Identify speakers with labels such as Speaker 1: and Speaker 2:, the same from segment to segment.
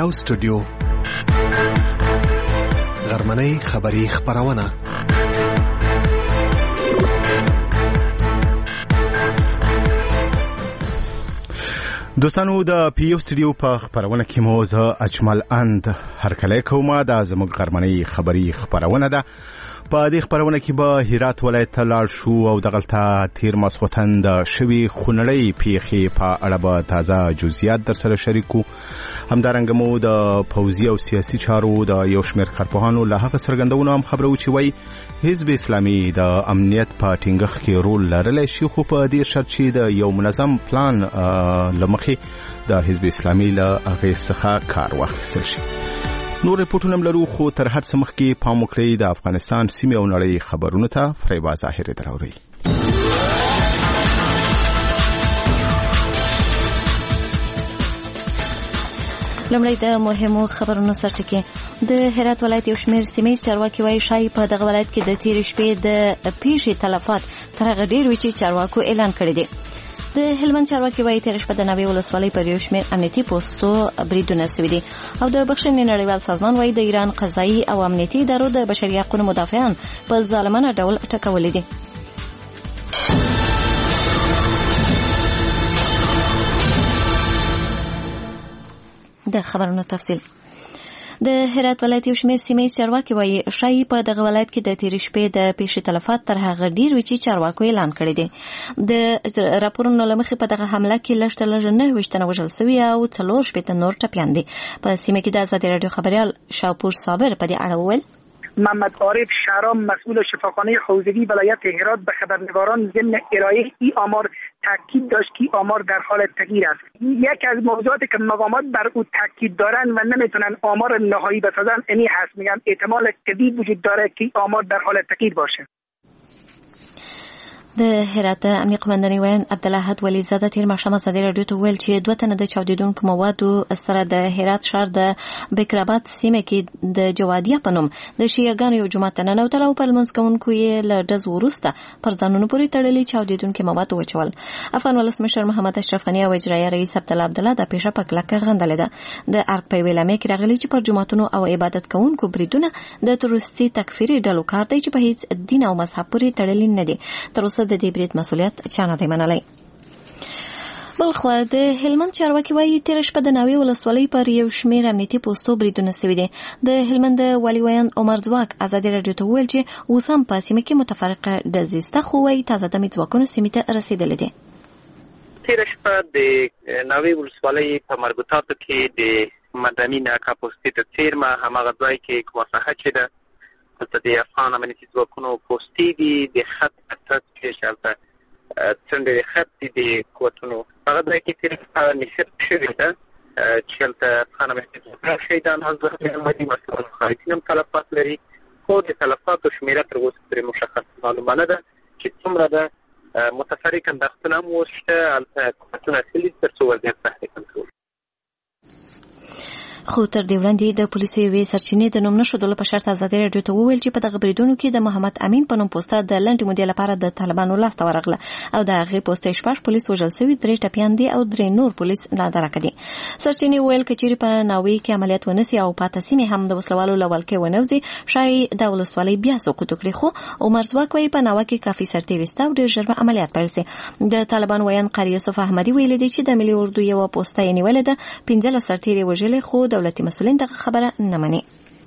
Speaker 1: یو سټوډیو غرمنۍ خبری خبرونه دوستانو د پیو سټوډیو په خبرونه کې مو زه اجمل اند هرکله کومه د زموږ غرمنۍ خبری خبرونه ده. په دې خبرونه کې به هرات ولایت ته لاړ شو او دغلته تیر ماسخوتن د شوي خونړۍ پیښې په اړه به تازه جزئیات در سره شریکو. همدارنګه مو د پوځي او سیاسي چارو د یو شمېر کارپوهانو له هغه څرګندونو هم خبرو چې وایي حزب اسلامي د امنیت په ټینګښت کې رول لرلی شي، خو په دې شرط چې د یو منظم پلان له مخې د حزب اسلامي له هغې څخه کار واخیستل شي. نور ریپورټونه هم لرو، خو تر هر څه مخکې پام وکړئ د افغانستان سیمې او نړۍ خبرونو ته. فریبا ظاهري دراوري.
Speaker 2: لمړی د مهمو خبرونو سرټکی. د هرات ولایت یو شمېر سیمې چارواکي وایي شایي په دغه ولایت کې د تېرې شپې د پیښې تلفات تر هغه ډېر وي چې چارواکو اعلان کړی دی. د هلمند چارواکي وایي تېره شپه د ناوې ولسوالۍ پر یو شمېر امنیتي پوستو بریدونه سوي دي او د بخښنې نړیوال سازمان وایي د ایران قضایي او امنیتي ادارو د بشري حقوقو مدافعان په ظالمانه ډول ټکولي دي. د خبرونو تفصیل. د هرات ولایت یو شمېر سیمې چارواکي وایي شایي په دغه ولایت کې د تېرې شپې د پیښې تلفات تر هغه ډېر وي چې چارواکو اعلان کړی دی. د راپورونو له مخې په دغه حمله کې لږ تر لږه 9 تنه وژل سوي او 4 نور ټپیان دي. په سیمه کې د ازادي راډیو خبریال شاپور صابر په دې اړه وویل:
Speaker 3: محمد عارف شهرام مسئول شفاخانه حوزوی ولایت هرات به خبرنگاران ضمن ارائه این آمار تاکید داشت که آمار در حال تغییر است. یکی از موضوعاتی که مقامات بر او تاکید دارن و نمیتونن آمار نهایی بسازن اینی هست، میگن احتمال کبیر وجود داره که آمار در حال تغییر باشه.
Speaker 2: د هرات امنیه قومندانۍ ویان عبدالله ولی زاده تیر ماښام ازادي راډیو ته ویل چې 2 تنه د چاودیدونکو موادو سره د هرات ښار د بکرآباد سیمه کې د جوادیه په نوم د شیعهګانو یو جومات ته ننوتل او په لمونځ کوونکو یې له ډز وروسته پر ځانونو پورې تړلي چاودیدونکي مواد وچول. افغان ولسمشر محمد اشرف غني او اجرایه رئیس عبدالله د پیښه په کلکه غندلې ده. د ارګ په ویلامه کې راغلي چې پر جوماتونو او عبادت کوونکو بریدونه د تروریستي تکفیري ډلو کار دی چې په هیڅ دین او مذهب پورې تړلي نه دي. تر اوسه د دې برید مسؤلیت چا نه دی منلی. بلخوا د هلمند چارواکي وایي تېره شپه د ناوې ولسوالۍ پر یو شمېر امنیتي پوستو بریدونه سوي دي. د هلمند والي ویان عمر ځواک ازادي راډیو ته وویل چې اوس هم په سیمه کې متفرقه ډزې شته، خو وایي تازه دمې ځواکونه سیمې ته رسېدلي دي.
Speaker 4: تېره شپه د ناوې ولسوالۍ په مربوطاتو کې د مدني ناکه پوستې ته څیرمه هماغه ځای کې کومه ساحه چې ده هلته د افغان امنیتي ځواکونو پوستې دي، د خط اساس کې هلته څنډې د خط دي د قوتونو هغه ځای کې تېره شپه نښت شوې ده چې هلته افغان امنیتي ځواکونه شهیدان حضرت محمدي مثلا مخالفین هم تلفات لري، خو د تلفاتو شمېره تر اوسه پورې مشخص معلومه نه ده چې څومره ده. متفرق انداختونه هم اوس شته، هلته قوتونه اخلي تر څو وضعیت تحت کنټرول.
Speaker 2: خو تر دې وړاندې د پولیسو یوې سرچینې د نوم نښودلو په شرط ازادي راډیو ته وویل چې په دغه بریدونو کې د محمد امین په نوم پوسته د لنډې مودې لپاره د طالبانو لاسته ورغله او د هغې پوسته 6 پولیس وژل سوي، 3 ټپیان دي او 3 نور پولیس نادرکه دي. سرچینې وویل که چیرې په ناوې کې عملیات ونسي او پاته سیمې هم د وسلوالو له ولکې ونوځي شایي د ولسوالۍ بیا سقوط وکړي. خو عمر ځواک وایي په ناوه کې کافي سرتېري شته او ډېر ژر به عملیات پیل سي. د طالبان ویان قاری یوسف احمدي ویلي دی چې د ملي اردو یوه پوسته یې نیولې ده، 15 سرتېري وژلي، خو دولتي مسؤلین خبره نه مني.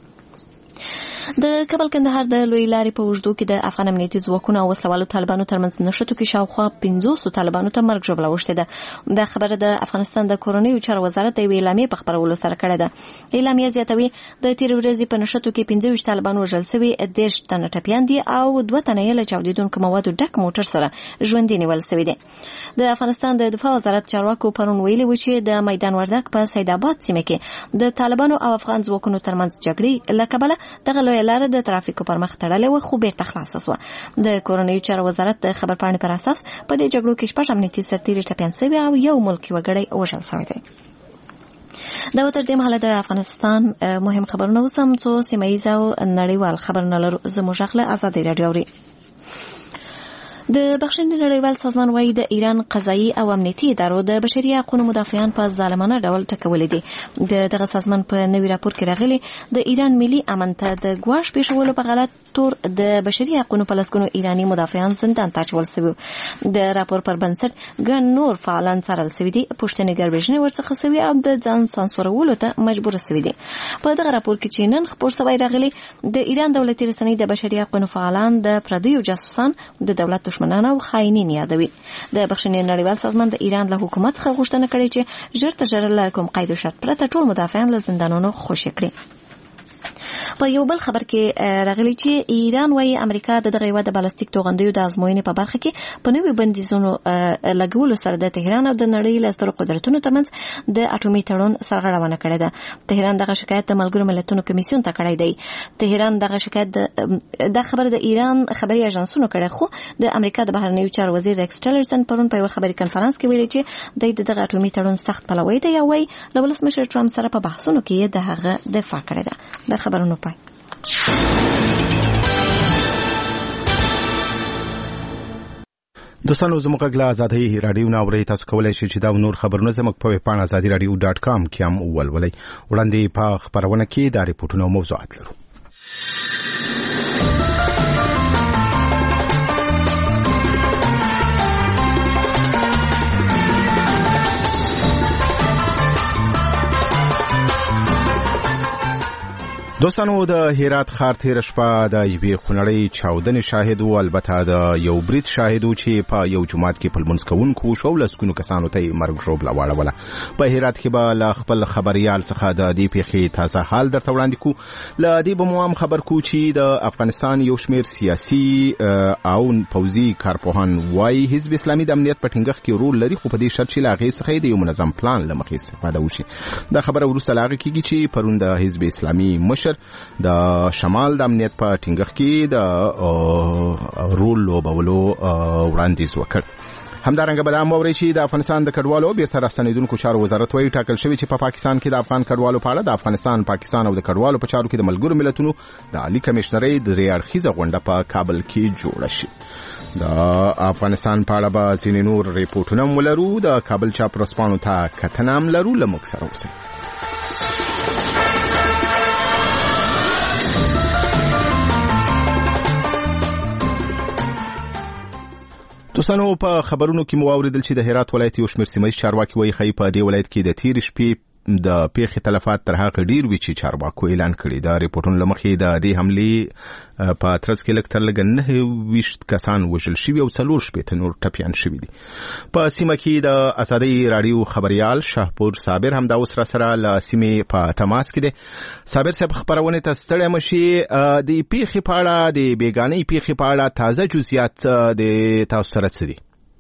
Speaker 2: د کابل کندهار د لوی لارې په اوږدو کې د افغان امنیتي ځواکونو او وسلوالو طالبانو ترمنځ نښتو کې شاوخوا 500 طالبانو ته مرګ ژوبله اوښتې ده. دا خبره د افغانستان د کورنیو چارو وزارت د یوې اعلامیې په خپرولو سره کړې ده. اعلامیه زیاتوي د تېرې ورځې په نښتو کې 25 طالبان وژل سوي، 10 تنه ټپیان دي او 2 تنه یې له چاودیدونکو موادو ډک موټر سره ژوندي نیول سوي دي. د افغانستان د دفاع وزارت چارواکو پرون ویلي و چې د میدان وردک په سیدآباد سیمه کې د طالبانو او افغان ځواکونو ترمنځ جګړې له کبله دغه لویه لاره د ترافیکو پر مخ تړلې وه، خو بیرته خلاصه شوه. د کورنیو چارو وزارت د خبرپاڼې پر اساس په دې جګړو کې 6 امنیتي سرتېري ټپیان سوي او 1 ملکي وګړی وژل سوی دی. دا تر دې مهاله د افغانستان مهم خبرونه اوس هم څو سیمه ییز او نړیوال خبرونه لرو. زموږ غږ له ازادي راډیو اوري. د بخښنې نړیوال سازمان وايي د ایران قضایي او امنیتي ادارو د بشري حقوقو مدافعان په ظالمانه ډول ټکولي دي. دغه سازمان په نوي راپور کې راغلي د ایران ملي امن ته د ګواښ پیښولو په غلط تور د بشري حقوقو په لسګونو ایراني مدافعان زندان ته اچول شوي. د راپور پر بنسټ ګڼ نور فعالان څارل شوي دي، پوښتنې ګربشنې ورڅخه شوي او د ځان سانسورولو ته مجبور شوي دي. په دغه راپور کې چې نن خپور شوی راغلي د ایران دولتي رسنۍ د بشري حقوقو فعالان د پردیو جاسوسان د دولت دشمنان او خاینین یادوي. د بخښنې نړیوال سازمان د ایران له حکومت څخه غوښتنه کړې چې ژر تر ژره له کوم قید او شرط پرته ټول مدافعان له زندانونو خوشي کړي. په یو بل خبر کې راغلی چې ایران وايي امریکا دغه یو د بالستیک توغندیو د ازموینې په برخه کې په نوې بندیزونو لګولو سره د تهران او د نړۍ له سترو قدرتونو ترمنځ د اټومي تړون سرغړونه کړې ده. تهران دغه شکایت د ملګرو ملتونو کمیسیون ته کړی دی. تهران دغه شکایت د خبر د ایران خبري اژانسونو کړی، خو د امریکا د بهرنیو چارو وزیر ریکس ټیلرسن پرون په یو خبري کنفرانس کې ویلي چې دغه اټومي تړون سخت پلوي دی او وايي له ولسمشر ټرمپ سره په بحثونو کې د هغه دفاع کړې ده. د خبرونو پای
Speaker 1: دوستانو زموږ غږ له آزادۍ رادیو نه اورئ. تاسو کولی شئ چې دا نور خبرونه زموږ په ویب پاڼه azadiradio.com کې هم ولولئ. وړاندې په خبرونه کې دا ریپورټونه او موضوعات لرو. دوستانو د هرات ښار تیر شپه د یوې خونړۍ چاودنې شاهد و، البته د یو برید شاهد و چې په یو جومات کې په لمونځ کوونکو شو لسګونو کسانو ته یې مرګ ژوبله واړوله. په هرات کې به له خپل خبریال څخه د دې پیښې تازه حال درته وړاندې کوو. له دې به مو هم خبر کوو چې د افغانستان یو شمېر سیاسي او پوځي کارپوهان وایي حزب اسلامي د امنیت په ټینګښت کې رول لري، خو په دې شرط چې له هغې څخه د یو منظم پلان له مخې استفاده وشي. دا خبره وروسته له هغې کېږي چې پرون د حزب اسلامي مشر د شمال د امنیت په ټینګښت کې د رول لوبولو وړاندیز وکړ. همدارنګه به دا هم واورئ چې د افغانستان د کډوالو بیرته راستنېدونکو چارو وزارت وایي ټاکل شوي چې په پاکستان کې د افغان کډوالو په اړه د افغانستان، پاکستان او د کډوالو په چارو کې د ملګرو ملتونو د عالي کمشنرۍ درې اړخیزه غونډه په کابل کې جوړه شي. د افغانستان په اړه به ځینې نور ریپورټونه هم ولرو. د کابل چاپ ورځپاڼو ته کتنه هم لرو. له موږ سره اوسئ. دوستانو په خبرونو کې مو اوریدل چې د هرات ولایت یو شمېر سیمه ییز چارواکي وایي ښایي په دې ولایت کې د تېرې شپې د پیښې تلفات تر هغه ډیر وي چې چارواکو اعلان کړي. د ریپورټونو له مخې د دې حملې په ترڅ کې لږ تر لږه 29 کسان وژل شوي او 4 نور ټپیان شوي دي. په سیمه کې د آزادۍ رادیو خبریال شاهپور صابر هم دا اوس را سره له سیمې په تماس کې دی. صابر صاحب خبرونه ته ستړی مشي. د پیښې په اړه، د بیګانۍ پیښې په اړه تازه جزئیات د تاسو سره څه دي؟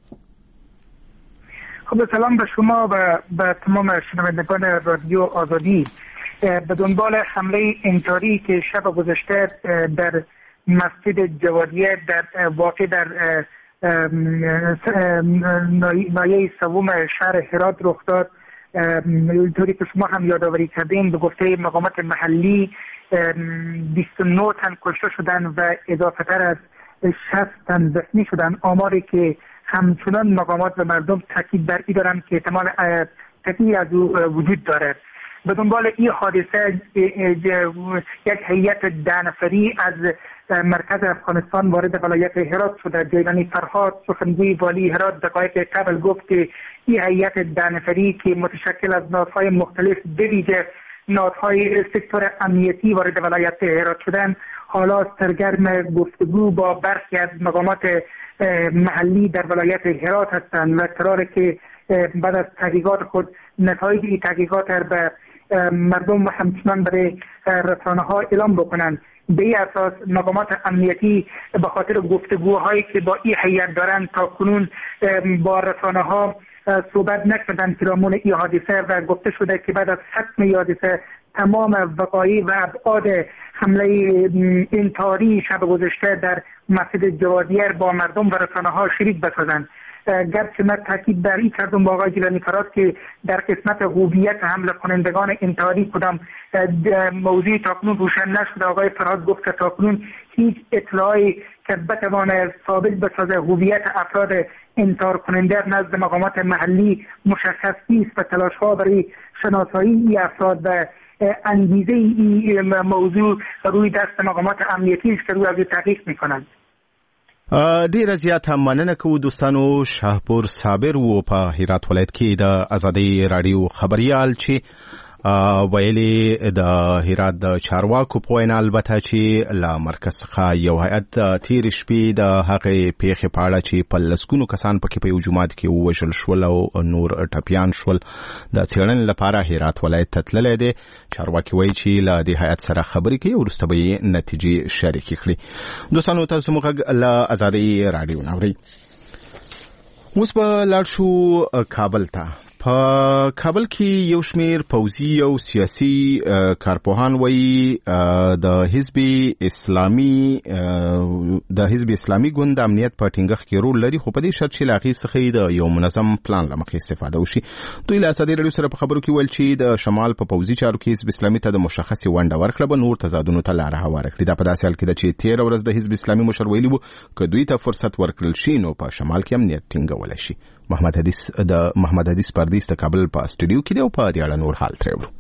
Speaker 3: خب سلام به شما و به تمام شنوندگان رادیو آزادی. به دنبال حمله انتحاری که شب گذشته در مسجد جوادیه در واقع در ناحیه سوم شهر هرات رخ داد، اینطوری که شما هم یادآوری کردین، به گفته مقامات محلی 29 تن کشته شدن و اضافه تر از 60 تن زخمی شدن. آماری که همچنان مقامات و مردم تاکید بر این دارند که احتمال تکیه از او وجود دارد. به دنبال این حادثه یک هیئت 10 نفری از مرکز افغانستان وارد ولایت هرات شده. جیلانی فرهاد سخنگوی والی هرات دقایق قبل گفت که این هیئت 10 نفری که متشکل از نهادهای مختلف به ویژه نهادهای سکتور امنیتی وارد ولایت هرات شدن، حالا سرگرم گفتگو با برخی از مقامات محلی در ولایت هرات هستند و قراره که بعد از تحقیقات خود نتایج این تحقیقات به مردم و همچنان برای رسانه ها اعلام بکنند. به این اساس مقامات امنیتی به خاطر گفتگوهایی که با این هیئت دارند تا کنون با رسانه ها صحبت نکردند پیرامون این حادثه و گفته شده که بعد از حتم این حادثه تمام وقایع و ابعاد حمله انتحاری شب گذشته در مسجد جوادیه با مردم و رسانه ها شریک بسازند. گرچه من تاکید بر این کردم با آقای گیلانی فرات که در قسمت هویت حمله کنندگان انتحاری کدام موضوع تاکنون روشن نشده. آقای فرات گفت که تاکنون هیچ اطلاعی که بتواند ثابت بسازه هویت افراد انتحار کننده نزد مقامات محلی مشخص نیست و تلاش‌ها برای شناسایی این افراد و انگیزه این موضوع روی دست مقامات امنیتی است که روی از تحقیق میکنند.
Speaker 1: ډیر زیات مننه کوو دوستانو. شاهپور صابر و په هرات ولایت کې د آزادۍ رادیو خبريال چې ویلي د هرات د چارواکو په وینا البته چې له مرکز څخه یو هیئت تیر شپې د هغې پیښې په اړه چې په لسګونو کسان پکې په یو جومات کې ووژل شول او نور ټپیان شول د څېړنې لپاره هرات ولایت ته تللی دی. چارواکي وایي چې له دې هیئت سره خبرې کوي او وروسته به یې نتیجې شریکې کړي. دوستانو تاسو موږ له آزادۍ رادیو نه اورئ. اوس به لاړ شو کابل ته. په کابل کې یو شمیر پوځي او سیاسي کارپوهان وایي د حزب اسلامي ګوند امنیت په ټینګښت کې رول لري، خو په دې شرط چې له هغې څخه د یو منظم پلان له مخې استفاده وشي. دوی له ازادۍ راډیو سره په خبرو کې ویل چې د شمال په پوځي چارو کې حزب اسلامي ته د مشخصې ونډه ورکړه به نور تضادونو ته لاره هواره کړي. دا په داسې حال کې ده چې تېره ورځ د حزب اسلامي مشر ویلي وو که دوی ته فرصت ورکړل شي نو په شمال کې امنیت ټینګولی شي. محمد حدیث پردیس د کابل په استودیو کې دی او په دې اړه نور حال ترې اورو.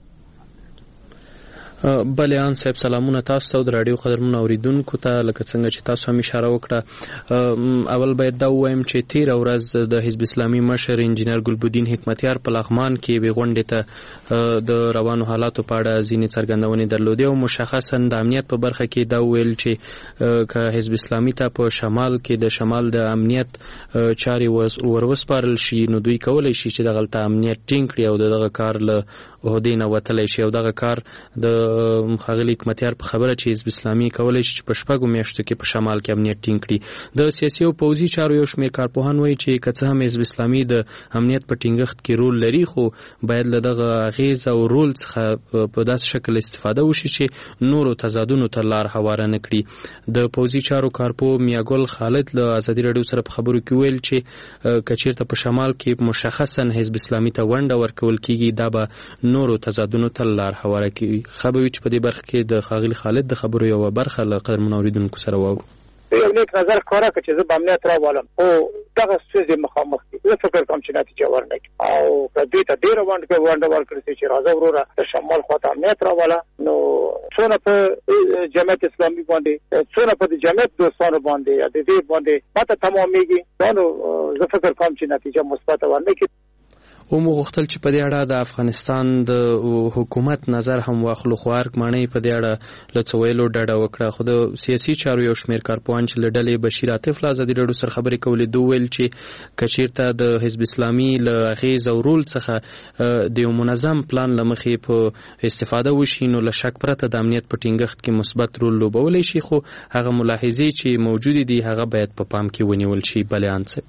Speaker 5: بلیان صاحب سلامونه تاسو ته د رادیو قدرمنو اوریدونکو ته. لکه څنګه چې تاسو هم اشاره وکړه، اول باید دا ووایم چې تېره ورځ د حزب اسلامي مشر انجینر ګلبدین حکمتیار په لغمان کې یوې غونډې ته د روانو حالاتو په اړه ځینې څرګندونې درلودې او مشخصا د امنیت په برخه کې دا وویل چې که حزب اسلامي ته په شمال کې د شمال د امنیت چارې وروسپارل شي نو دوی کولی شي چې دغلته امنیت ټینګ کړي او دغه کار له عهدې نه وتلی شي. او دغه کار د ښاغلي حکمتیار په خبره چې حزب اسلامي کولی شي چې په شپږو میاشتو کې په شمال کې امنیت ټینګ کړي. د سیاسي او پوځي چارو یو شمېر کارپوهان وایي چې که څه هم حزب اسلامي د امنیت په ټینګښت کې رول لري خو باید له دغه اغیز او رول څخه په داسې شکل استفاده وشي چې نورو تضادونو ته لار هواره نه کړي. د پوځي چارو کارپوه میاګل خالد له ازادي راډیو سره په خبرو کې ویل چې که چېرته په شمال کې مشخصا حزب اسلامي ته ونډه ورکول کېږي دا به نورو تضادونو ته لار هواره کوي. خبروي چې په دې برخه کې د ښاغلي خالد د خبرو یوه برخه له قدرمنو اوریدونکو سره واورو.
Speaker 6: یو نیک نظر ښکاره کړه چې زه به امنیت راولم خو دغه ستونزې مخامخ دي. زه فکر کوم چې نتیجه ورنه کړي او که دوی ته ډېره ونډه ورکړي چې راځه وروره د شمال خواته امنیت راوله نو څونه په جمعیت اسلامي باندې څونه په د جمعیت دوستانو باندې یا د دې باندې ماته تمامېږي نو زه فکر کوم چې نتیجه مثبته ورنه کړي.
Speaker 5: او مو غوښتل چې په دې اړه د افغانستان د حکومت نظر هم واخلو خو ارګ ماڼۍ په دې اړه له څه ویلو ډډه وکړه. خو د سیاسي چارو یو شمېر کارپوهان چې له ډلې بشیر عاطف له ازادي راډیو سره خبرې کولې دوی ویل چې که چېرته د حزب اسلامي له اغیز او رول څخه د یو منظم پلان له مخې په استفاده وشي نو له شک پرته د امنیت په ټینګښت کې مثبت رول لوبولی شي خو هغه ملاحظې چې موجودې دي هغه باید په پام کې ونیول شي. بلیان صاحب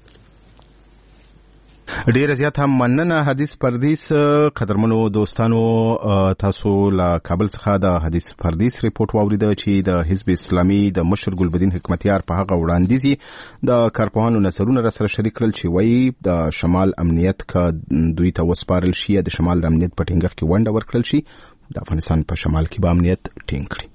Speaker 1: ډیر زیات هم مننه حدیث پردیس. قدرمنو دوستانو تاسو له کابل څخه د حدیث پردیس ریپورت واوریده چې د حزب اسلامي د مشر ګلبدین حکمتیار په هغه وړاندیز د کارپوهانو نظرونه را سره شریک کړل چې وایي د شمال امنیت که دوی ته وسپارل شي د شمال د امنیت په ټینګښت کې ونډه ورکړل شي د افغانستان په شمال کې به امنیت ټینګ کړي.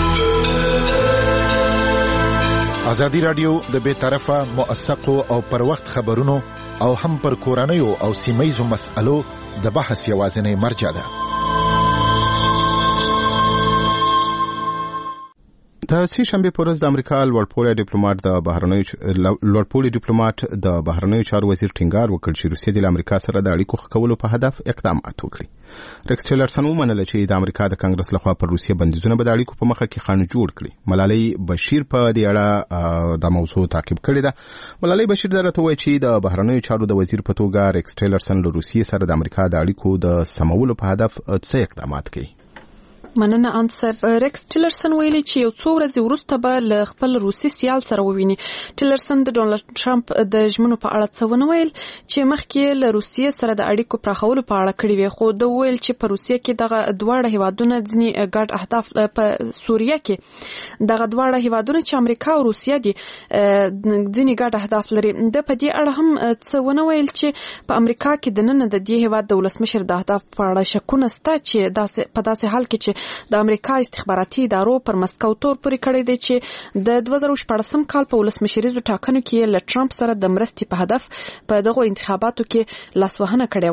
Speaker 7: ازادي راډیو د بے طرفه موثقو او پر وخت خبرونو او هم پر کورنیو او سیمایزو مسألو د بحث یوازینی مرجع ده.
Speaker 1: د سې شنبې په ورځ د امریکا لوړپوړی ډیپلوماټ د بهرنیو چارو وزیر ټینګار وکړ چې روسیه د امریکا سره د اړیکو ښه کولو په هدف اقدامات وکړي. ریکس ټیلرسن ومنله چې د امریکا د کانګرس لخوا پر روسیه بندیزونه به د اړیکو په مخه کې خنډ جوړ کړي. ملالۍ بشیر په دې اړه د موضوع تعقیب کړې ده. ملالۍ بشیر درته وایي چې د بهرنیو چارو د وزیر په توګه ریکس ټیلرسن له روسیې سره د امریکا د اړیکو د سمولو په هدف څه اقدامات کوي.
Speaker 8: مننه ان صاحب. ریکس ټیلرسن ویلي چې یو څو ورځې وروسته به له خپل روسي سیال سره وویني. ټیلرسن د ډونالد ټرمپ د ژمنو په اړه څه ونه ویل چې مخکې له روسیې سره د اړیکو پراخولو په اړه کړی وي، خو د ویل چې په روسیې کې دغه دواړه هیوادونه ځینې ګډ اهداف په سوریه کې دغه دواړه هیوادونه چې امریکا او روسیه دي ځینې ګډ اهداف لري. د په دې اړه هم څه ونه ویل چې په امریکا کې د نن د دې هیواد د ولسمشر د اهداف په اړه شکونه شته چې په داسې حال کې چې د امریکا استخباراتي ادارو پر مسکو تور پورې کړی دی چې د 2014 کال په ولسمشریزو ټاکنو کې له ټرمپ سره د مرستې په هدف په دغه انتخاباتو کې لاسوهنه کړې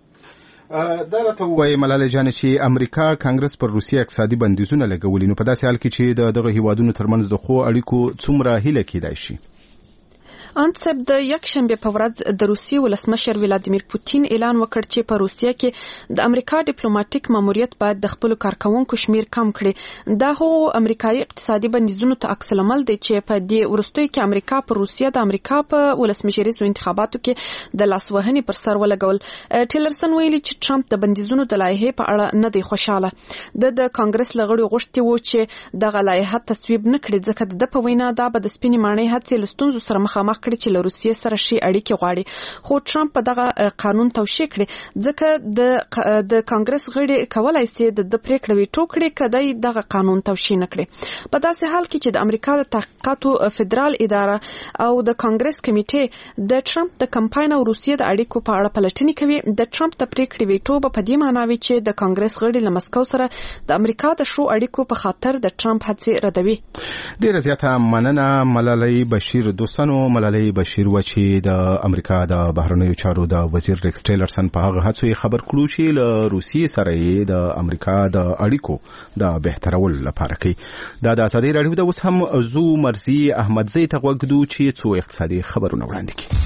Speaker 8: و.
Speaker 1: دا راته وایي ملالۍ جان چې امریکا کانګرس پر روسیه اقتصادي بندیزونه لګولي، نو په داسې حال کې چې دغه هیوادونو ترمنځ د خو اړیکو څومره هیله کېدای شي؟
Speaker 8: انصب د یکشنبه په ورځ د روسي ولسمشر ولادیمیر پوتین اعلان وکړ چې په روسیه کې د امریکا ډیپلوماټیک ماموریت باید د خپل کارکونکو شمیر کم کړي. دا هو امریکایي اقتصادي بندیزونو ته عکس العمل دی چې په دې ورستوي کې امریکا پر روسیه د امریکا په ولسمشریزو انتخاباتو کې د لاسوهنې پر سر ولګول. ټیلرسن ویلي چې ټرمپ د بندیزونو د لایحې په اړه نه دی خوشاله. د کانګرس لغړو غوښتي وو چې دغه لایحه تصویب نه کړي ځکه د په وینا دا به د سپینې ماڼۍ هڅې لستونزو سره مخامخ کړي چې له روسیې سره شي اړیکې غواړي. خو ټرمپ په دغه قانون توشیح کړي ځکه د کانګرس غړي کولای شي د پریکړې ویټو کړي کدی دغه قانون توشیح نه کړي. په داسې حال کې چې د امریکا د تحقیقاتو فدرال اداره او د کانګرس کمیټې د ټرمپ د کمپاین او روسیې د اړیکو په اړه پلټنې کوي، د ټرمپ د پریکړې ویټو په دې معنی وي چې د کانګرس غړي له مسکو سره د امریکا د شو اړیکو په خاطر د ټرمپ هڅې ردوي.
Speaker 1: ډیره زیاته مننه ملالۍ بشیر. دوستانو، ملالۍ بشیر و چې د امریکا د بهرنیو چارو د وزیر ریکس ټیلرسن په هغه هڅو خبر کړو چې له روسیې سره د امریکا د اړیکو د بهترولو لپاره کوي. دا د ازادي راډیو د اوس هم زو مرزي احمدزی ته وګدو چې څو اقتصادي خبرونه وړاندې کړي.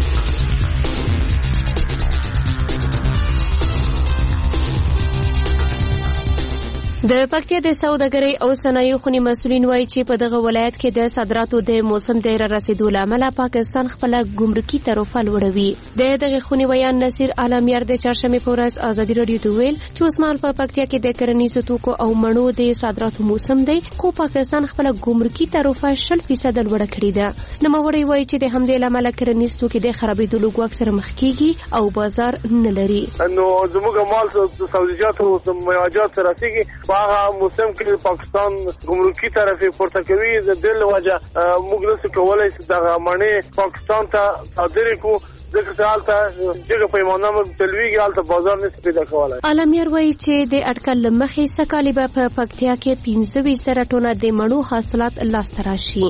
Speaker 9: د پکتیا د سوداګرۍ او صنایعو خونې مسؤلین وایي چې په دغه ولایت کې د صادراتو د موسم د رارسېدو له امله پاکستان خپله ګمرکي تروفه لوړوي. د دغه خونې ویان نصیر عالمیار د چهارشنبې په ورځ ازادي راډیو ته ویل چې اوس مهال په پکتیا کې د کرنیزو توکو او مڼو د صادراتو موسم دی، خو پاکستان خپله ګمرکي تروفه 0% لوړه کړې ده. نوموړی وایي چې د همدې له امله کرنیز توکي د خرابېدلو ګواښ سره مخ کېږي او بازار نه لري.
Speaker 6: نو زموږ مال سبزیجات او میوه‌جات سره رسېږي هغه موسم کې پاکستان ګمرکي طرفې پورته کوي. د دې له وجه موږ نشو کولای چې دغه مڼې پاکستان ته صادر کړو ځکه حالته چې پیمانه تلویږي حالته بازار نشي پیدا کولای.
Speaker 9: عالمیار وایي چې د اټکل مخې سکالي په پکتیا کې 15 ټنه د مڼو حاصلات لاسته راشي.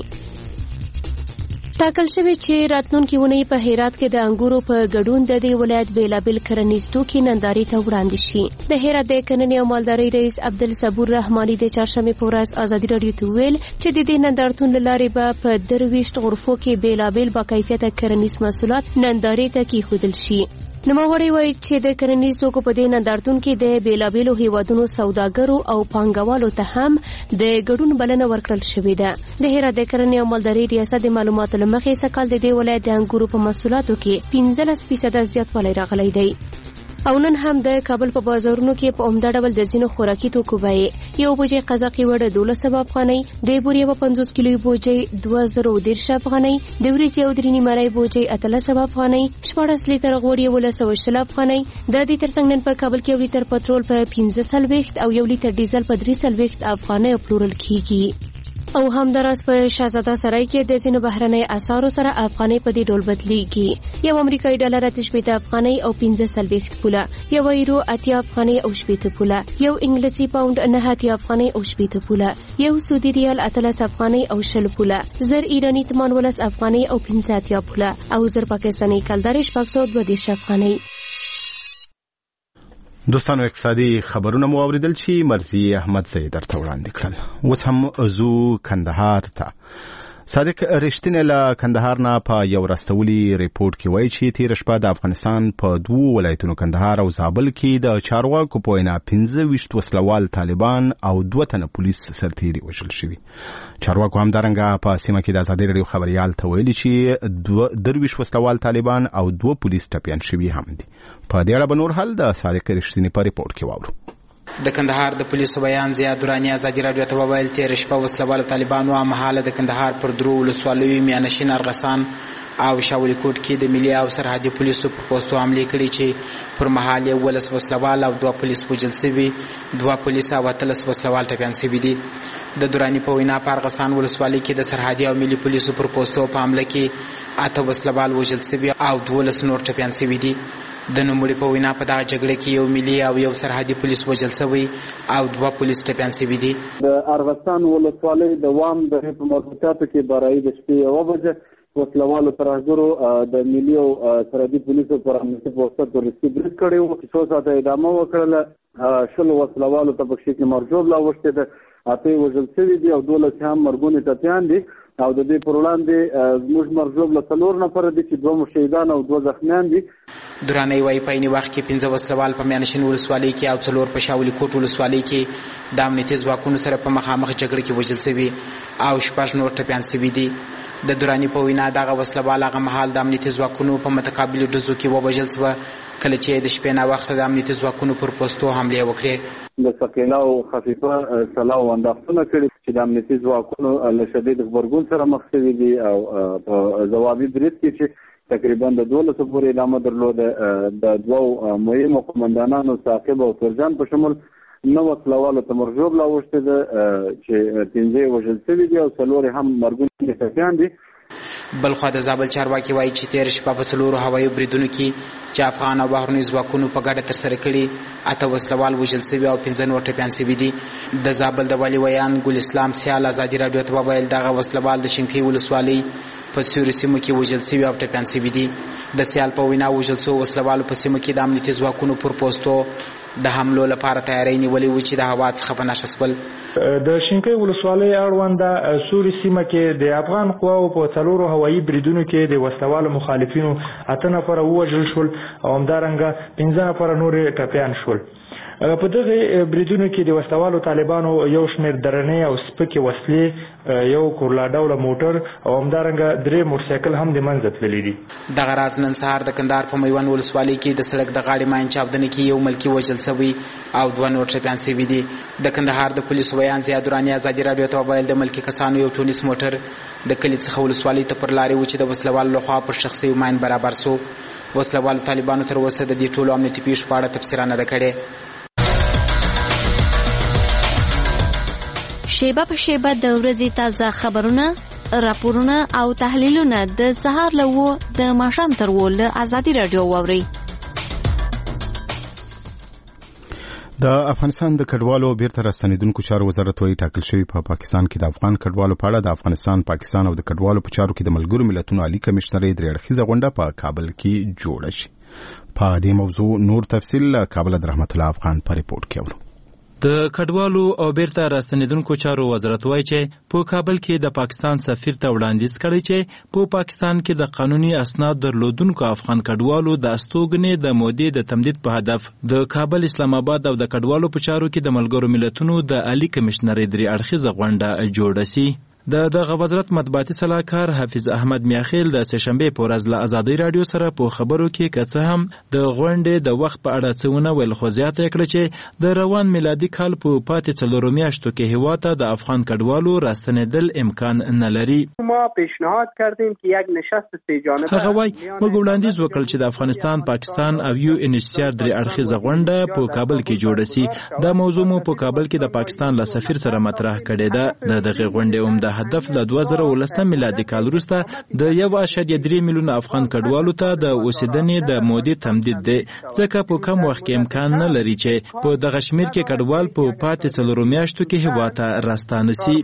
Speaker 9: ټاکل شوی چې راتلونکي اونۍ په هرات کې د انګورو په ګډون د دې ولایت بیلابل کرنیز توکي نندارې ته وړاندې شي. د هرات د کرنې او مالدارۍ رئیس عبدالصبور رحماني د چهارشنبې په ورځ ازادي راډیو ته ویل چې د دې نندارتون له لارې به په 23 غرفو کې بیلابل باکیفیته کرنیز محصولات نندارې ته کېښودل شي. نوموړی وایي چې د کرنیز توکو په دې نندارتون کې د بیلابلو هیوادونو سوداګرو او پانګوالو ته هم د ګډون بلنه ورکړل شوې ده. د هرات د کرنې او مالدارۍ ریاست د معلوماتو له مخې سږکال د دې ولایت د انګورو په محصولاتو کې 15% زیاتوالی راغلی دی. او نن هم د کابل په بازارونو کې په عمده ډول د ځینو خوراکي توکو بیې یو بوجۍ قزاقي وړه 12 افغانۍ، د بورې 50 کیلو بوجۍ 2013 افغانۍ، د وریځې او درې نیمه بوجۍ 13 افغانۍ، 14 لیتر غوړ 1120 افغانۍ. د دې ترڅنګ نن په کابل کې 1 لیتر پټرول په 15 او 1 لیتر ډیزل په 3 افغانۍ پلورل کیږي. او همداراز په شاهزاده سرای کې د ځینو بهرنۍ اسعارو سره افغانۍ په دې ډول بدلیږي. یو امریکایي ډالر 8 افغانۍ او 15 پوله، یو یورو 8 افغانۍ او 8 پوله، یو انګلیسي پاوند 9 افغانۍ او 8 پوله، یو سعودي ریال 13 افغانۍ او 10 پوله، زر ایرانی تمان 12 افغانۍ او 15 پوله، او زر پاکستاني کلدار 622 افغانۍ.
Speaker 1: دوستانو، اقتصادي خبرونه مو اوریدل چې مرزي احمد زی درته وړاندې کړل. اوس هم زو کندهار ته. صادق رښتینی له کندهار نه په یو راستولي ریپورت کې وایي چې تیر شپه د افغانستان په 2 ولایتونو کندهار او زابل کې د چارواکو په وینا 15 وسلوال طالبان او 2 تنه پولیس سرتیري وژل شوي. چارواکو همدارنګه په سیمه کې د ازادي راډیو خبريال ته ویلي چې 2 وسلوال طالبان او 2 پولیس ټپيان شوي هم دي. په دې اړه به نور حال د صادق رښتینی په ریپورت کې واورو.
Speaker 10: د کندهار د پولیسو بیان زیاد دراني ازادي رادیو ته وویل تېره شپه وسلوالو طالبانو هممهاله د کندهار پر درو ولسوالیو میانشین ارغسان او شاولی کوټ کې د ملي او سرحدي پولیسو په پوستو حملې کړي چې پر مهال 11 وسلوال او 2 پولیس وژل شوي 2 پولیس او 13 وسلوال ټپیان شوي دي د دراني په وینا په ارغسان ولسوالۍ کې د سرحدي او ملي پولیسو پر پوستو په حمله کې 8 وسلوال وژل شوي او 12 نور ټپیان شوي دي د نوموړي په وینا په دغه جګړه کې یو ملي او یو سرحدي پولیس وژل شوی او 2 پولیس ټپیان شوي دي
Speaker 11: د ارغسان ولسوالۍ د وام د په مربوطاتو کې برای د شپې 1 بجې وسلوالو ترهګرو د ملي او سرحدي پولیسو پر امنیتي پوسټ پولیسي بریټ کړی و چې څو ساعته ادامه وکړله شل وسلوالو ته بخښي کې مرجوب لا وشته ده اته وژل شوي دي او 12 هم مرګونی ټپیان دي او د دې پر وړاندې زموږ مرجوب له 4 نفر دي چې 2 شهیدان او 2 زخمیان دي
Speaker 10: دراني وايي په یوه وخت کې 15 وسلوال په میانشین ولسوالۍ کې او 4 په شاولی کوټ ولسوالۍ کې د امنیتي ځواکونو سره په مخامخ جګړه کې وژل شوي او 6 نور ټپیان شوي دي د دراني په وینا دغه وسلوال هغه مهال د امنیتي ځواکونو په متقابلو ډزو کې ووژل شوه کله چې د شپې نه وخت د امنیتي ځواکونو پر پوستو حملې وکړې
Speaker 11: د ثقيله او خفيفه سلاو انداختونه کړي چې د امنیتي ځواکونو له شدید غبرګون سره مخ شوي دي او په ځوابي بریټ کې چې تقریبا د 12 پورې ادامه درلوده د 2 مهمو قومندانانو ثاقب او ترجان په شمول 9 وسلوالو ته مرجوب لا وشته ده چې 15 وژل شوي دي او 4 هم مرګوني ټپیان دي
Speaker 10: بلخوا د زابل چارواکي وایي چې تېره شپه په 4 هوایي بریدونو کې چې افغان او بهرني ځواکونو په ګډه ترسره کړي 8 وسلوال وژل شوي او 15 نور ټپیان شوي دي د زابل د والي ویان ګل اسلام سیال ازادي رادیو ته وویل دغه وسلوال د شینکۍ ولسوالۍ په سیوري سیمو کې وژل شوي او ټپیان شوي دي د سیال په وینا وژل شوو وسلوالو په سیمه کې د امنیتي ځواکونو پر پوستو د حملو لپاره تیاری نیولې و چې د هوا څخه په نښه شول
Speaker 12: د شینکۍ ولسوالۍ اړونده سوري سیمه کې د افغان قواو په 4 هوایي بریدونو کې د وسلوالو مخالفینو 8 نفر ووژل شول او همدارنګه 15 نفر نور ټپیان شول په دغه بریدونو کې د وسلوالو طالبانو یو شمېر درنې او سپکې وسلې یو کورلا ډوله موټر او همدارنګه 3 موټرسایکل هم د منځه تللي دي
Speaker 10: دغه راز نن سهار د کندهار په میوند ولسوالۍ کې د سړک د غاړې ماین چاودنې کې یو ملکي وژل شوی او 2 نور ټپیان شوي دي د کندهار د پولیسو بیان زیاد دراني ازادي رادیو ته وویل د ملکي کسانو یو ټونس موټر د کلي څخه ولسوالۍ ته پر لارې و چې د وسلوالو لخوا پر شخصي ماین برابر سو وسلوالو طالبانو تر اوسه د دې ټولو امنیتي پیښو په اړه تفسیر نه ده کړې
Speaker 2: شیبه په شیبه د ورځې تازه خبرونه راپورونه او تحلیلونه د سهار له د ماښام تر له ازادي رادیو واوري
Speaker 1: د افغانستان د کډوالو بیرته راستنیدونکو چارو وزارت وايي ټاکل شوی په پاکستان کې د افغان کډوالو په اړه د افغانستان پاکستان او د کډوالو په چارو کې د ملګرو ملتونو عالی کمشنري درې اړخیزه غونډه په کابل کې جوړه شي په دې موضوع نور تفصیل کابل د رحمت الله افغان په ریپورت کې اورو
Speaker 13: د کډوالو او بیرته راستنیدونکو چارو وزارت وايي چې په کابل کې د پاکستان سفیر ته وړاندیز کړی چې په پاکستان کې د قانوني اسناد درلودونکو افغان کډوالو د استوګنې د مودې د تمدید په هدف د کابل اسلام آباد او د کډوالو په چارو کې د ملګرو ملتونو د عالی کمشنري درې اړخیزه غونډه جوړه شي دغه وزارت مطبوعاتي صلاحکار حافظ احمد میاخیل د سهشنبه په ورځ له ازادي رادیو سره په خبرو کې کڅه هم د غونډې د وخت په اړه څونه ویل خو زیاته کړ چې د روان میلادي کال په پاتې 4 میاشتو کې هوا ته د افغان کډوالو راستنیدل امکان نه لري
Speaker 14: ما پیشنهاد کردیم که یک نشست سه جانبه
Speaker 13: هغه وایي موږ وړاندیز وکړ چې د افغانستان پاکستان او یو ان ایچ سی آر درې اړخیزه غونډه په کابل کې جوړه شي دا موضوع مو په کابل کې د پاکستان له سفیر سره مطرح کړې ده دغه غونډې هم د هدف د 2019 میلادي کال وروسته د 1.3 میلیونه افغان کډوالو ته د اوسیدنې د مودې تمدید دی ځکه په کم وخت کې امکان نه لري چې په دغه شمیر کې کډوال په پاتې 4 میاشتو کې هوا ته راستانه شي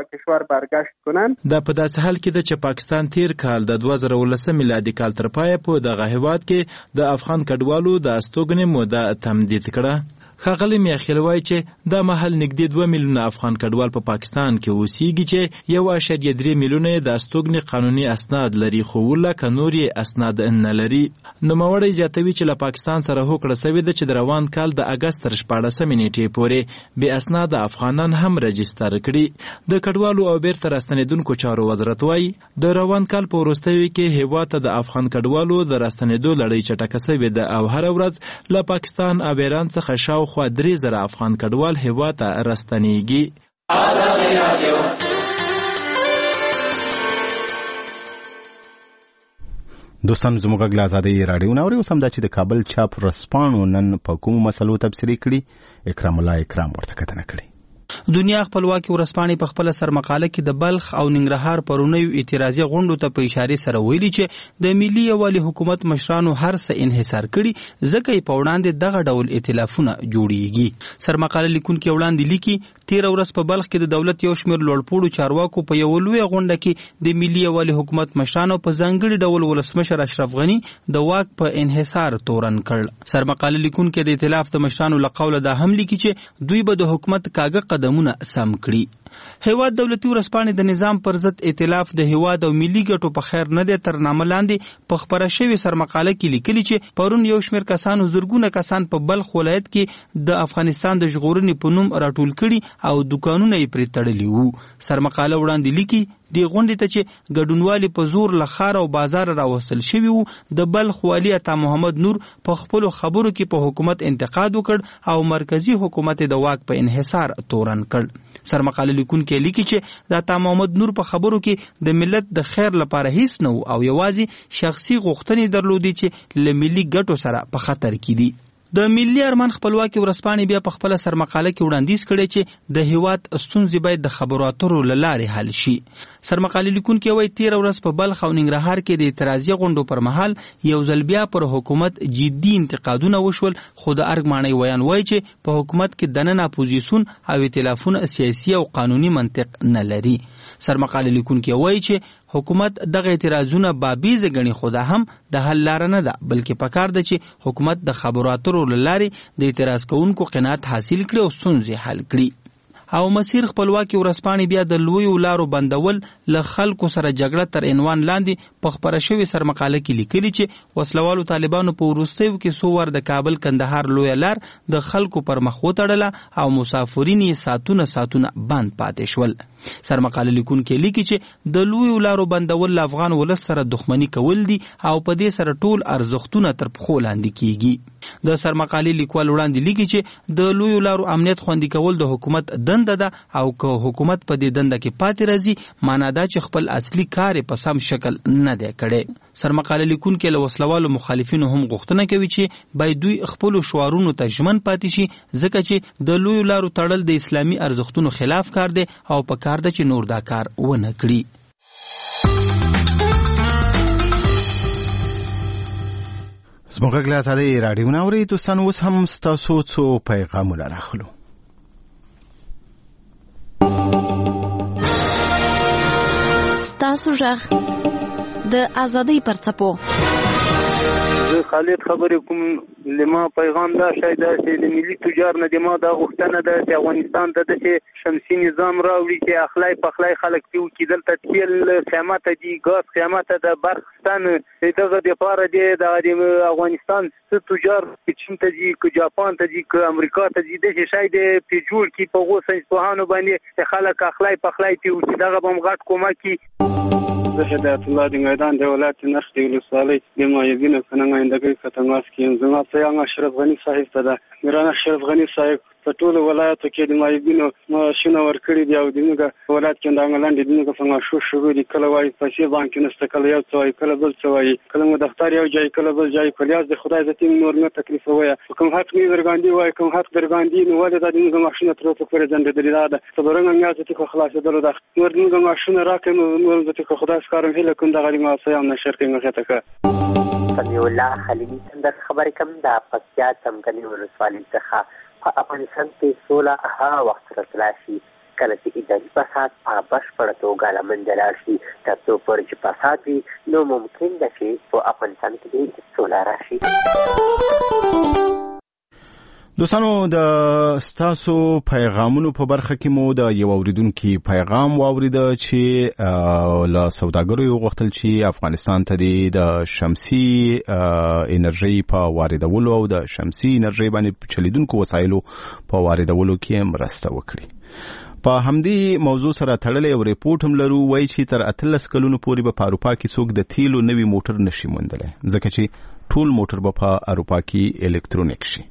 Speaker 13: دا په داسې حال کې ده چې پاکستان تیر کال د 2019 میلادي کال تر پایه په دغه هیواد کې د افغان کډوالو د استوګنې موده تمدید کړه ښاغلی میاخیل وایي چې دا مهال نږدې 2 میلیونه افغان کډوال په پاکستان کې اوسېږي چې 1.3 میلیونه د استوګنې قانوني اسناد لري خو ولکه نور یې اسناد نه لري نوموړی زیاتوي چې له پاکستان سره هوکړه شوې ده چې د روان کال د اګست تر 14 نیټې پورې بې اسناده افغانان هم رجستر کړي د کډوالو او بیرته راستنیدونکو چارو وزارت وایي د روان کال په وروستیو کې هیواد ته د افغان کډوالو د راستنیدو لړۍ چټکه شوې ده او هره ورځ له پاکستان او ایران څخه شاوخوا 3000 افغان کډوال هیواد ته راستنیږي.
Speaker 1: دوستان زموږ غږ له ازادۍ راډیو نه اوري. اوس هم دا چې د کابل چاپ ورځپاڼو نن په کومو مسلو تبصرې کړي، اکرام الله اکرام ورته کتنه کړې.
Speaker 15: دنیا خپلواکي ورځپاڼې په خپل سرمقاله کې د بلخ او ننګرهار پرونیو اعتراضي غونډو ته په اشاره سره ویلي چې د ملي یووالي حکومت مشرانو هر څه انحصار کړي ځکه یې په وړاندې دغه ډول ائتلافونه جوړیږي. سرمقاله لیکونکي وړاندې لیکي 13 ورځ په بلخ کې د دولت یو شمېر لوړپوړو چارواکو په یو لوی غونډه کې د ملي یووالي حکومت مشرانو په ځانګړي ډول ولسمشر اشرف غنی د واک په انحصار تورن کړ. سرمقاله لیکونکي د ائتلاف د مشرانو له قوله دا هم لیکي چې دوی به د حکومت کاږه قدمونه سم کړي. هیواد دولتي ورځپاڼې د نظام پر ضد ائتلاف د هیواد او ملي ګټو په خیر نه دی تر نامه لاندې په خبره شوې سرمقاله کې لیکلي چې پرون یو شمېر کسانو زرګونه کسان په بلخ ولایت کې د افغانستان د ژغورنې په نوم راټول کړي او دوکانونه یې پرې تړلي وو. سرمقاله وړاندې لیکي دی غونډې ته چې ګډونوالي په زور له ښار او بازار راوستل شوي وو، د بلخ والي عطا محمد نور په خپلو خبرو کې په حکومت انتقاد وکړ او مرکزی حکومت د واک په انحصار تورن کړ. سرمقاله لیکونکي لیکي چې د عطا محمد نور په خبرو کې د ملت د خیر لپاره هیڅ نه او یوازې شخصي غوښتنې درلودي چې له ملي ګټو سره په خطر کې دي. د ملي ارمان خپلواکي ورځپاڼې بیا په خپل سرمقاله کې وړاندیز کړی چې د هیواد ستونزې باید د خبرو اترو له لارې حل شي. سرمقاله لیکونکي وایي 13 ورځ په بلخ او ننګرهار کې د اعتراضي غونډو پر مهال یو ځل بیا پر حکومت جدي انتقادونه وشول، خو د ارګ ماڼۍ ویان وایي چې په حکومت کې دننه اپوزیسیون او ائتلافونه سیاسي او قانوني منطق نه لري. سرمقاله لیکونکي وایي چې حکومت دغه اعتراضونه بابیزه ګڼي، خو دا هم د حل لاره نه ده، بلکې پکار ده چې حکومت د خبرو اترو له لارې د اعتراض کوونکو قناعت حاصل کړي او ستونزې حل کړي. او مسیر خپلواکي ورځپاڼې بیا د لویو لارو بندول له خلکو سره جګړه تر عنوان لاندې په خپره شوې سرمقاله کې لیکلي چې وسلوالو طالبانو په وروستیو کې څو وار د کابل کندهار لویه لار د خلکو پر مخ وتړله او مسافرین یې ساتونه بند پاتې شول. سرمقاله لیکونکي لیکي چې د لویو لارو بندول له افغان ولس سره دښمني کول دي او په دې سره ټول ارزښتونه تر پښو لاندې کیږي. د سرمقالې لیکوال وړاندې لیکي چې د لویو لارو امنیت خوندي کول د حکومت دنده ده او که حکومت په دې دنده کې پاتې راځي معنا دا چې خپل اصلي کار په سم شکل نه دی کړی. سرمقاله لیکونکي له وسلوالو مخالفینو هم غوښتنه کوي چې باید دوی خپل شعارونو ته ژمن پاتې شي، ځکه چې د لویو لارو تړل د اسلامي ارزښتونو خلاف کار دی او په کار ده چې نور دا کار ونه کړي.
Speaker 1: زموږ غږ له ازادۍ راډیو نه اورئ. دوستان اوس هم ستاسو څو پیغامونه راخلو.
Speaker 2: ستاسو غږ د ازادۍ پر څپو.
Speaker 14: زه خالد خبرې کوم. لما پیغام دا شاید چې د ملي تجار نه دما دا غوښتنه ده چې افغانستان ته د شمسي نظام راوړي چې اخلای پخلای خلک پیو کېدل ته تیل قیمته دي، غاز قیمته ده، برخستان دغه دپاره دی د افغانستان څه تجار چین ته ځي که جاپان ته ځي که امریکا ته ځي داسې شاید پې جوړ کړي په هغو ساینسپوهانو باندې خلک اخلای پخلای پیو چې دغه به هم غټ کومک کړي.
Speaker 16: زه هدایت الله د میدان د ولایت نرخ د ولسوالۍ د معیبینو په نمایندګۍ په تماس کې یم. زما پیغام اشرف غني صاحب ته ده. ګران اشرف غني صاحب په ټولو ولایتو کې د معیبینو معاشونه ورکړي دي او دغه ولایت کې د انګلند دغه په معاشو شروع دي. کله وایي پیسې بانک نشته، کله یو څه وایي، کله بل څه وایي، کله مو دفتر یو ځای، کله بل ځای. په لیاز د خدای ذاتي نور نه تکلیف وایي. کوم حق می ورګاندي وایي، کوم حق درګاندي نو ولې د دغه معاشونه تر اوسه پورې ځنډېدلې ده. صبرنګ میاځ ته خلاصېدل ده. نور دغه معاشونه راکړي نور ته خدای سکارم هله کوم دغه معاشونه نشر کوي مخه تکه.
Speaker 17: سمیع الله خلیلی څنګه خبرې کوم دا پکیا څنګه ولسوالۍ څخه په افغانستان کې سوله هغه وخت راتلاشي کله چې اداري فساد په بشپړه توګه له منځه لاړ شي. تر څو پورې چې فساد وي نو ممکن ده چې په افغانستان کې سوله راشي.
Speaker 1: دوستانو د ستاسو پیغامونو په برخه کې مو د یو اوریدونکي پیغام واوریده چې له سوداګرو یې غوښتل چې افغانستان ته د شمسي انرژي په واردولو او د شمسي انرژي باندې چلیدونکو وسایلو په واردولو کې مرسته وکړي. په همدې موضوع سره تړلی یو ریپورټ هم لرو، وایي چې تر 18 کلونو پورې به په اروپا کې څوک د تیلو نوي موټر نشي موندلی، ځکه چې ټول موټر به په اروپا کې الکترونیک شي.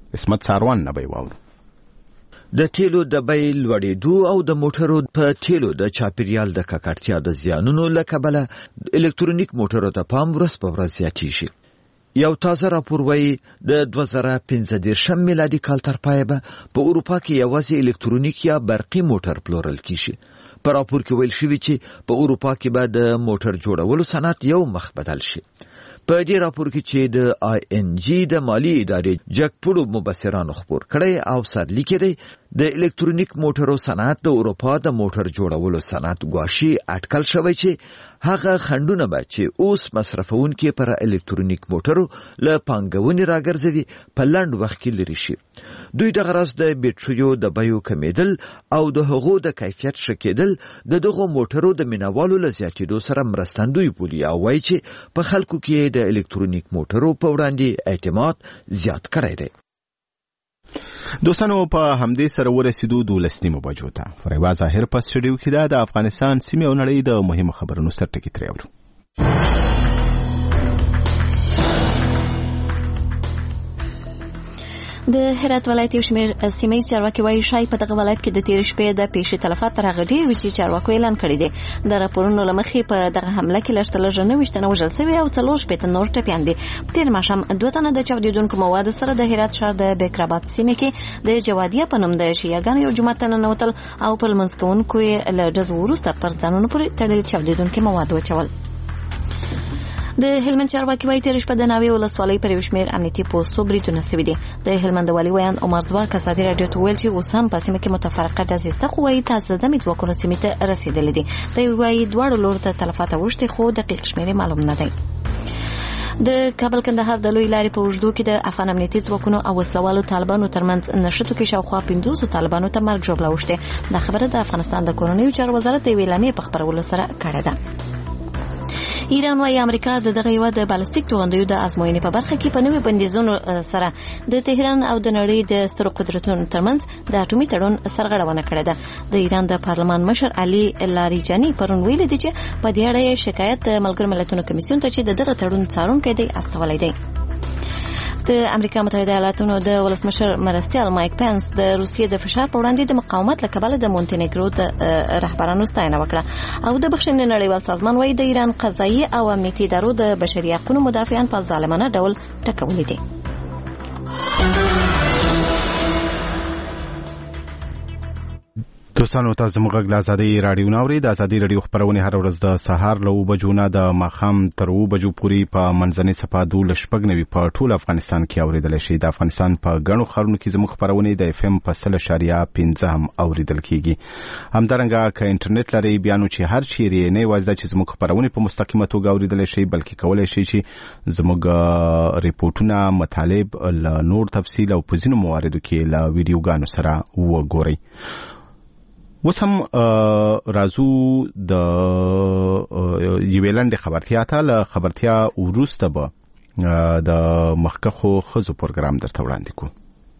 Speaker 1: اسمت ساروان نه به واورو.
Speaker 18: د تیلو د بیې لوړېدو او د موټرو په تیلو د چاپیریال د ککړتیا د زیانونو له کبله الکترونیک موټرو ته پام ورځ په ورځ زیاتېږي. یو تازه راپور وایي د 2015 میلادي کال تر پایه به په اروپا کې یوازې الکترونیک یا برقي موټر پلورل کیږي. په راپور کې ویل شوي چې په اروپا کې به د موټر جوړولو صنعت یو مخ بدل شي. په دې راپور کې چې د ING د مالی ادارې جګپړو مبصرانو خبر کړی او سرلیک دی د الکترونیک موټرو صنعت د اروپا د موټر جوړولو صنعت ګواښي اټکل شوی چې هغه خندونه به چې اوس مصرفونکي پر الکترونیک موټرو له پانګونې راګرځي په لنډ وخت کې لري شي. دوی د غرض د بیټریو د بیو کمیدل او د هغو د کیفیت ښه کېدل د دغو موټرو د مینوالو له زیاتېدو سره مرستندوی بولي او وایي چې په خلکو کې د الکترونیک موټرو په وړاندې اعتماد زیات کړی دی.
Speaker 1: دوستانو په همدې سره ورسېدو 12 بجو ته. فریبا ظاهر په سټډیو کې د افغانستان سیمې او نړۍ د مهمو خبرونو سرټکي ترې اورو.
Speaker 2: د هرات ولایت یو شمېر سیمه ییز چارواکي وایي شاید په دغه ولایت کې د تېرې شپې د پیښې تلفات تر هغه ډېر وي چې چارواکو اعلان کړی دی. د راپورونو له مخې په دغه حمله کې لږ تر لږه 90 تنه وژل سوي او 4 نور ټپیان دي. تېر ماښام 2 تنه د چاودېدونکو موادو سره د هرات ښار د بیکرآباد سیمې کې د جوادیه په نوم د شیعاګانو یو جومات ته ننوتل او په لمونځ کوونکو یې له ډزو وروسته پر ځانونو پورې تړلي چاودېدونکي مواد وچول. د هلمند چارواکي وایي تېره شپه د ناوې ولسوالۍ پر یو شمېر امنیتي پوستو بریدونه سوي دي. د هلمند والي ویان عمر ځواک ازادي راډیو ته ویل چې اوس هم په سیمه کې متفرقه ډزې شته، خو وایي تازه دمې ځواکونه سیمې ته رسېدلي دي. دوی وایي دواړو لورو ته تلفات اوښتي خو دقیق شمېر معلوم نه دی. د کابل کندهار د لوی لارې په اوږدو کې د افغان امنیتي ځواکونو او وسلوالو طالبانو ترمنځ نښتو کې شاوخوا 50 طالبانو ته مرګ ژوبله اوښتې. دا خبره د افغانستان د کورنیو چارو وزارت د یوې اعلامیې په خپرولو سره کړې ده. ایران وايي امریکا د دغه هیواد د بالستیک توغندیو د ازموینې په برخه کې په نوي بندیزونو سره د تهران او د نړۍ د سترو قدرتونو ترمنځ د اټومي تړون سرغړونه کړې ده. د ایران د پارلمان مشر علي لاریجاني پرون ویلي دی چې په دې اړه شکایت د ملګرو ملتونو کمیسیون ته چې دغه تړون څارونکی دی استولی دی. د امریکا متحده ایالاتونو د ولسمشر مرستیال مایک پنس د روسیې د فشار په وړاندې د مقاومت له کبله د مونټینګرو د رهبرانو ستاینه وکړه او د بخښنې نړیوال سازمان وايي د ایران قضایي او امنیتي ادارو د بشري حقوقو مدافعان په ظالمانه ډول ټکولي دي.
Speaker 1: دوستانو تاسو موږ غږ آزادي رادیو ناوړي. د آزادي رادیو خبرونه هر ورځ د سهار له 9 بجو نه د ماښام تر 9 بجو پورې په منځنۍ صفه 12 په ټول افغانستان کې اوریدل شي. د افغانستان په غنو خبرونو کې زموږ خبرونه د اف ام په 0.15 هم اوریدل کیږي. همدارنګه که انټرنیټ لري بیا نو چې هر چیرې نه وایي چې زموږ خبرونه په مستقیمه توګه اوریدل شي، بلکې کولای شي چې زموږ ریپورتونه مطالب له نور تفصیل او په ځینو مواردو کې له ویډیوګانو سره وګورئ. اوس هم راځو د یوې لنډې خبرتیا ته. له خبرتیا وروسته به د مخکښو ښځو پروګرام درته وړاندې کوو.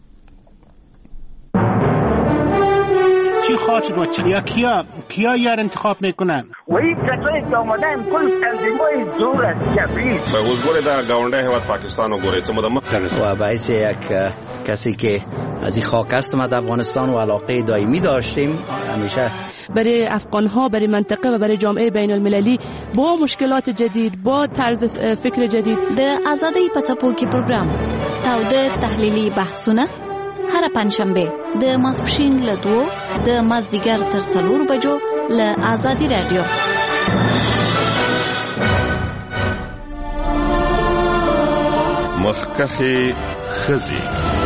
Speaker 19: چی خواهد بود یا کیا یار انتخاب میکنن
Speaker 20: و این کسایی که آمدن کل تنظیم‌های زور است کبیر
Speaker 21: به وزگوری در گاونده هیواد پاکستان و گوری
Speaker 22: و باعث یک کسی که از این خاک هستم از افغانستان و علاقه دائمی داشتیم همیشه
Speaker 23: برای افغان‌ها، برای منطقه و برای جامعه بین المللی با مشکلات جدید، با طرز فکر جدید.
Speaker 2: د آزادۍ په څپو کې پروګرام تاوده تحلیلي بحثونه هر پنځشنبه د ماسپښین له 2 د مازدیګر تر 4 بجو له آزادي رادیو.
Speaker 21: مخکښې ښځې.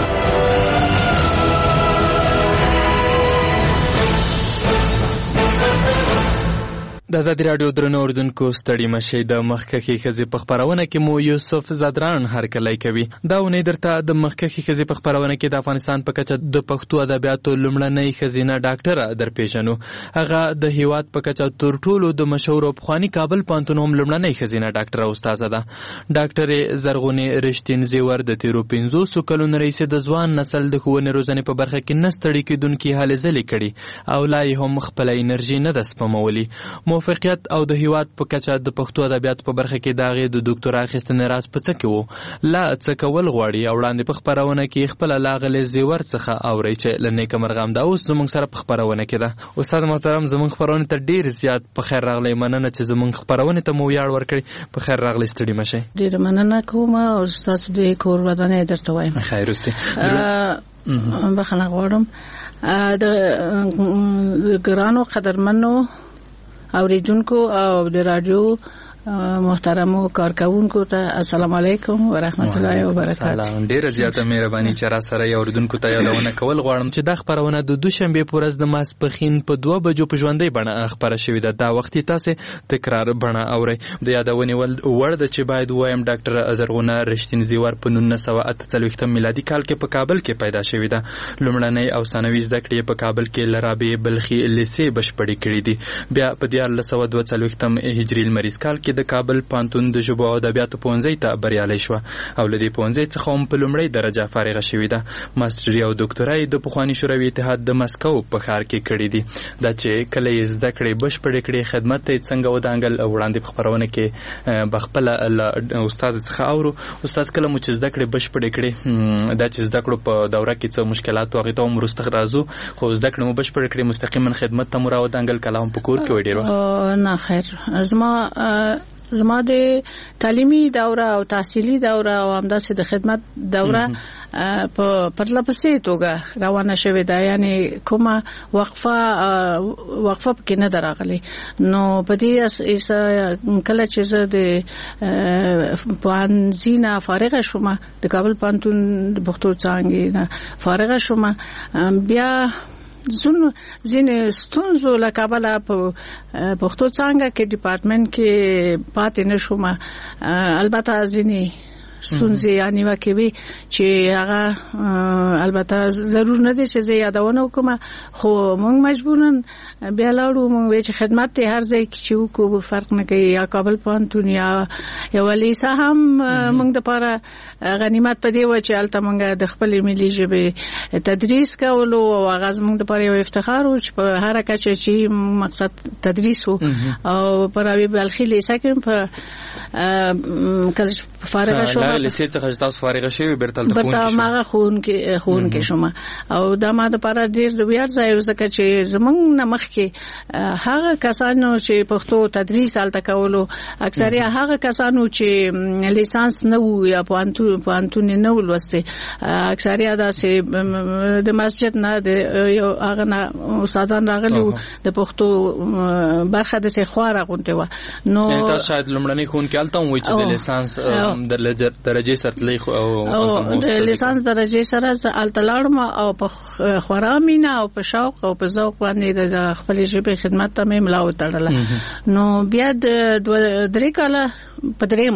Speaker 5: د آزادي راډیو درنو اوریدونکو ستړي مشئ. د مخکښې ښځې په خپرونه کې مو یوسف زادران هرکلی کوي. دا اونۍ درته د مخکښې ښځې په خپرونه کې د افغانستان په کچه د پښتو ادبیاتو لومړنۍ ښځینه ډاکټره درپېژنو. هغه د هیواد په کچه تر ټولو د مشهور او پخواني کابل پوهنتون هم لومړنۍ ښځینه ډاکټره استاده ده. ډاکټرې زرغونې رښتین زیور د تیرو 50 کلونو راهیسې د ځوان نسل د ښوونې روزنې په برخه کې نه ستړي کېدونکې هلې ځلې کړي او لا یې هم خپله انرژي نه ده سپمولې. موفقیت او د هیواد په کچه د پښتو ادبیاتو په برخه کې داغه د ډاکټرا اخیستنې راز په څه کې وو لا څه کول غواړي او وړاندې په خبرونه کې خپل لاغله زیور څخه اوري چې لنیک مرغام دا اوس زموږ سره په خبرونه کې ده استاد محترم زموږ خبرونه ته ډیر زیات په خیر راغلی مننه چې زموږ خبرونه ته مو یاد ورکړي په خیر راغلی ستړي مشه
Speaker 3: ډیر مننه کوم او تاسو د کور ودانې درته وایم
Speaker 5: خیر اوسئ
Speaker 3: بخښنه غواړم د ګرانو قدرمنو اوریدونکو او د رادیو محترمو کارکونکو ته السلام علیکم ورحمت الله وبرکاته.
Speaker 5: سلام ډیره زیاته مهرباني چې را سره یو اوریدونکو ته یادونه کول غواړم چې دا خبرونه د دوشنبه په ورځ د ماسپخین په 2 بجو په ژوندۍ بڼه خبره شوې ده. دا وخت تاسو تکرار بڼه اورئ. د یادونې ول د چې باید وایم ډاکټر ازرغونه رښتین زیور په 1948 میلادي کال کې په کابل کې پیدا شوې ده. لومړنۍ او ثانوي زده کړې په کابل کې لرابې بلخي لیسې بشپړې کړې دي. بیا په 1942 هجري لمریز کال د کابل پانتون د ژبو او ادبیاتو پوهنځي ته بریالي شو او لدی پوهنځي څخه هم په لومړۍ درجه فارغه شوې ده. ماستري او ډاکټرای د پخوانی شوروي اتحاد د مسکو په ښار کې کړې دي. دا چې کله یې زده کړې بشپړې کړې خدمت ته څنګه ودانګل او وړاندې په خبرونه کې بخپل استاد څخه اورو. استاد کله مو چې زده کړې بشپړې کړې دا چې زده کړو په دوره کې څه مشکلات او غیته عمر استخرازو خو زده کړې مو بشپړې کړې مستقیما خدمت ته مو را ودانګل کلام په کور کې وډیرو
Speaker 3: نه خیر زما د تعلیمي دوره او تحصیلي دوره او همداسې د خدمت دوره په پرلپسې توګه روانه شوې ده. یعنی کومه وقفه کې نه دراغلي. نو په دې کله چې زه د پوهنځي فارغه شوم د کابل پوهنتون د پښتو څانګې نه فارغه شوم بیا ځینې ستونزو له کابله په پښتو څنګه کې ډپارټمنټ کې پاتې نشوم. البته ځینې ستونزې یعنی واکوي چې هغه البته ضرور نه دي چې زه یادونه وکم خو موږ مجبورن بیا لاړو. موږ چې خدمت ته هر ځای کې چې وکړو فرق نه کوي یا کابل پوهنتون یا لیسه هم موږ د لپاره غنیمت پدې و چې الته موږ د خپل ملي ژبې تدریس کولو او هغه موږ د لپاره یو افتخار و چې په هر کچه چې مقصد تدریس و او پراوی بلخي لیسه کې په کله فارغ شو
Speaker 5: لیسې څخه تاسو فارغ شوی برته
Speaker 3: ماغه خون کې شوم او دا ما د لپاره ډیر د ویاړ ځای وسکه چې زمونږ نمخ کې هغه کسانو چې پښتو تدریس الته کولو اکثره هغه کسانو چې لیسانس نه وو یا پوهنتون نه ولوسته اکثره داسې د مسجد نه د یو هغه استادان راغلو د پښتو برخه د سخواره غونته و. نو
Speaker 5: تاسو شاید لمړنی خون کې الته وای چې د لیسانس د درجه سره او
Speaker 3: د لیسانس درجه سره التلاړم او په خورامینه او په شوق او په ذوق باندې د خپل ژبې خدمت ته مې ملاو تړله. نو بیا د درې کاله په دریم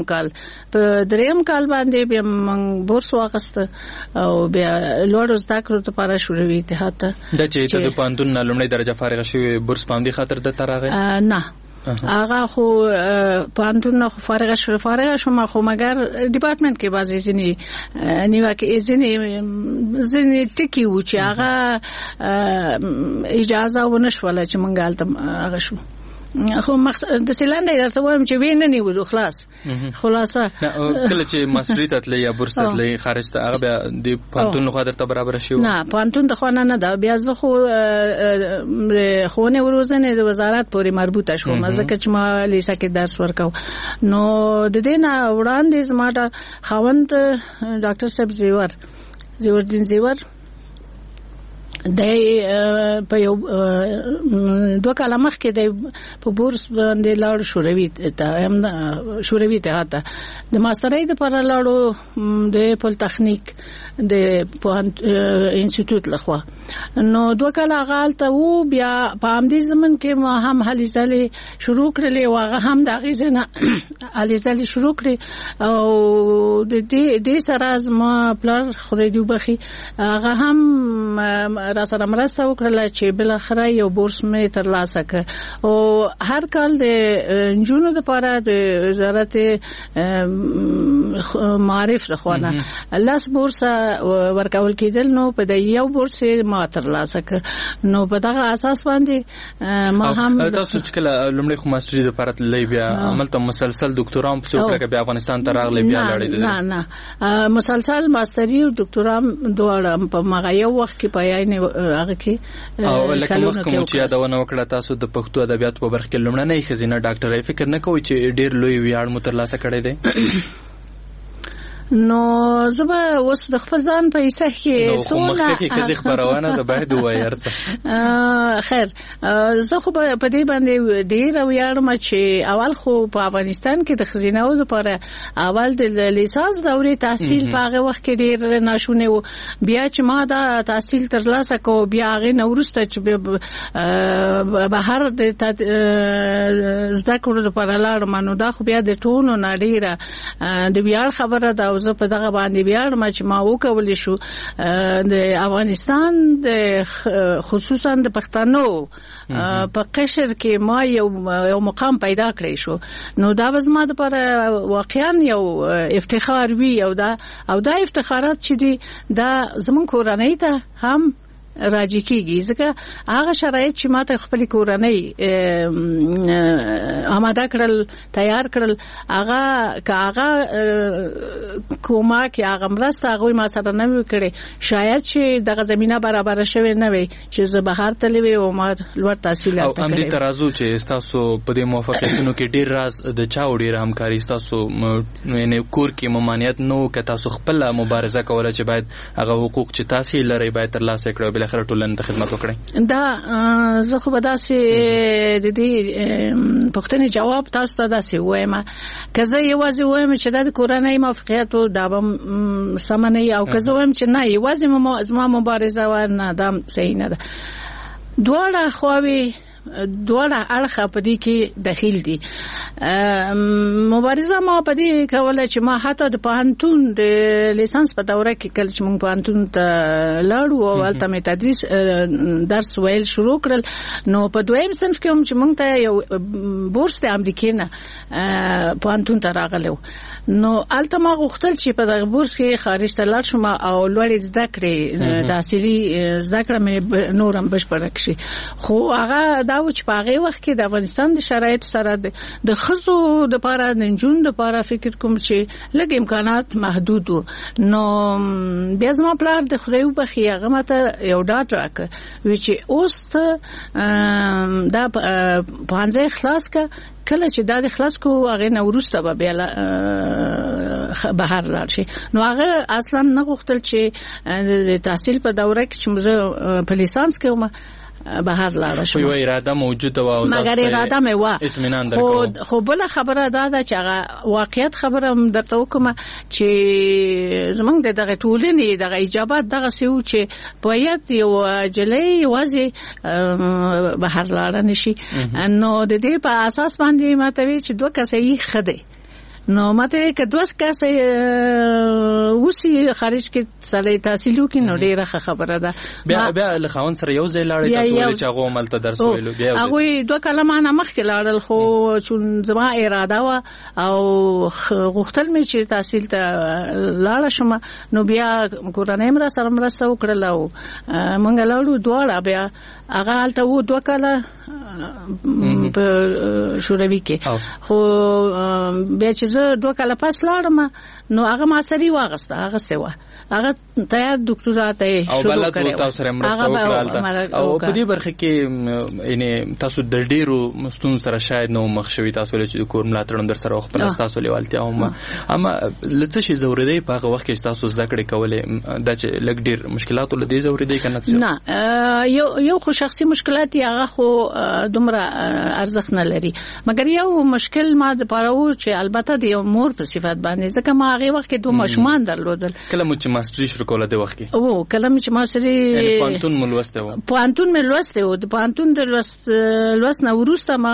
Speaker 3: کال باندې بیا موږ بورس واغسته او بیا لوړ زده کړو لپاره شوروي اتحاد ته
Speaker 5: د چې د پوهنتون لومړی درجه فارغ شوی بورس باندې خاطر د ترغه
Speaker 3: نه هغه خو پوهنتون خو فارغ شوم خو مګر ډپارټمنټ کې بعضی ځینې نیوکه ځینې ټکی و چې هغه اجازه ونشوله چې مونږ الته هغه شو خو د سیلانډ درته وایم چې وینه نیولو خلاص خلاصه
Speaker 5: کله چې ماستری ته تللی یا بورس ته تللی خارج ته هغه بیا د پوهنتون خو درته برابر شو
Speaker 3: نه پوهنتون د خوانه نه دا بیا زه خو خونه وروزنه د وزارت پورې مربوطه شوم ځکه چې ما لیسه کې درس ورکاو. نو د دې نه وړاندې زما د خوند ډاکټر صاحب زیور زیور د په یو 2 کاله مخکې د په بورس باندې لاړ شوروي ته د ماسترۍ لپاره لاړو د پولیټیکنیک د انسټیټیوټ لخوا. نو 2 کاله غالته وو بیا په همدې زمن کې ما هم هلي ځلې شروع کړلې او هغه هم د غیزنه هلي ځلې شروع کړې او د دې سره ما پلار خدای دې وبخي هغه هم را سره مرسته وکړه چې بل اخره یو بورس مې ترلاسه کړ او هر کال د جنونو لپاره د وزارت معارف لخوانه لاس بورس ورکول کېدل نو په د یو بورس ما ترلاسه کړ نو په دغه اساس باندې ما هم
Speaker 5: تاسو چې کله لومړی خو ماستری د لپاره تللی بیا عملته مسلسل ډاکټرام په څوک کې بیا افغانستان ته راغلی بیا لاړې
Speaker 3: نه مسلسل ماستری او ډاکټرام دواړه په مغه یو وخت کې پایاین هغه کې
Speaker 5: او لکه مخکې چې یادونه وکړه تاسو د پښتو ادبیات په برخه کې لومړنۍ ښځینه ډاکټر فکر نه کوئ چې ډیر لوی ویاړ مو ترلاسه کړی دی
Speaker 3: نو زبا اوس د خپل ځان په حصہ کې
Speaker 5: سونه کې ځخ پروانه د باید وایرڅ
Speaker 3: خیر زه خو په دې باندې ډیر ویاړم چې اول خو په افغانستان کې د خزینه لپاره اول د لیسانس دورې تحصیل په هغه وخت کې ډیر ناشونه و بیا چې ما دا تحصیل ترلاسه کو بیا هغه نورسته چې بهر د زده کړو لپاره لاړم نو دا خو بیا د ټونو نړیره د ویاړ خبره ده زه په دغه باندې ویاړم چې ما وکول شو د افغانستان د خصوصا د پښتنو په قشر کې ما یو مقام پیدا کړی شو نو دا زما لپاره واقعا یو افتخار وی او دا افتخارات چې دي دا زمون کورنۍ ته هم راځي کیږي ځکه هغه شرایط چې ماته خپل کورنۍ آماده کړل تیار کړل هغه کومه کې هغه مرسته هغه ما سره نه وکړي شاید چې دغه زمينه برابر شوه نه وي چې زه بهر تلوي او ما لوړ تحصیل
Speaker 5: او هم دې ترازو چې تاسو په دې موافقتونو کې ډیر راز د چا وړي همکاري تاسو نه کور کې ممانعت نو که تاسو خپل مبارزه کوله چې باید هغه حقوق چې تاسو لري باید ترلاسه کړئ بل اخر ټولنې ته خدمت وکړي
Speaker 3: دا زه خو به داسې د دې پښتني جواب تاسو ته داسې وایم که زه یوازې وایم چې د کورنۍ موافقت او دا سمنه او که زه وایم چې نه یوازې زما مبارزه و نه دا صحیح نه ده دواړه خواوي دواړه اړخه په دې کې داخل دي مبارزه ما په دې کوله چې ما حتی د پوهنتون د لیسانس په دوره کې کله چې موږ پوهنتون ته لاړو او هلته مې تدریس درس ویل شروع کړل نو په دویم صنف کې هم چې موږ ته یو بورس د امریکا نه پوهنتون ته راغلو نو الته ما غوښتل چې په دغه بورس کې خارج ته لاړ شم او لوړې زده کړې تحصیلي زده کړه مې نورم بشپړ کړې خو هغه دا و چې په هغه وخت کې د افغانستان د شرایطو سره د خزو د لپاره د جون د لپاره فکر کوم چې لږ امکانات محدود وو نو بیا زما پلار د خدای په خیاغه ماته یو ډاټ راکړ چې اوس دا پانځه خلاص کا کله چې دا د خلاص کو هغه نورسته به بیا بهر لاړ شي نو هغه اصلا نه غوښتل چې د تحصیل په دوره کې چې موږ په لیسانس کې ومه بهر لاړ شو
Speaker 5: یو اراده موجوده و او
Speaker 3: مګر اراده مې و
Speaker 5: اطمینان درکو
Speaker 3: خو بل خبره دا چې هغه واقعیت خبره درته وکم چې زمونږ دغه ټولنې دغه اجابت دغه سیو چې باید یو جلې وځي بهر لاړ نشي نو د دې په اساس باندې ماته وی چې دوه کسې خده نو ماته که دوه کسې وسی خارج کې سړی تحصیل وکړي نو ډیره خبره ده
Speaker 5: بیا له خاون سره یو ځای لاړې تاسو چې هغه عملته درس ویلو بیا
Speaker 3: هغه دوه کلمه نه مخکې لاړل خو چون زما اراده و او غوښتل مې چې تحصیل ته لاړ شم نو بیا کورنۍ مر سره مرسته وکړل او مونږ لاړو دواړه بیا هغه حالت وو دوه کاله په شوروي کې خو بیا چې زه دوه کاله پس لاړم نو هغه ما سری واغسته هغه تیار ډاکټرات یې شروع کړو
Speaker 5: او تاسو سره مرسته وکړه او په دې برخه کې یعنی تاسو د ډیرو مستون سره شاید نو مخ شوي تاسو له چې کور ملاتړ در سره خپل تاسو لیوالتیا اما لڅ شي ضروري په هغه وخت کې تاسو زده کړې کولې د چې لګ ډیر مشکلات ول دي ضروري کنه
Speaker 3: نه یو خو شخصي مشکلات هغه خو دومره ارزښت نه لري مګر یو مشکل ما د پاره و چې البته د یو مور په صفت باندې ځکه ما هغه وخت کې دوه ماشومان درلودل
Speaker 5: کله مو چې ماستری شروع کوله د وخت کې
Speaker 3: او کله چې ماستری
Speaker 5: پانتون ملوسته و
Speaker 3: د پانتون د لوست نه ورسته ما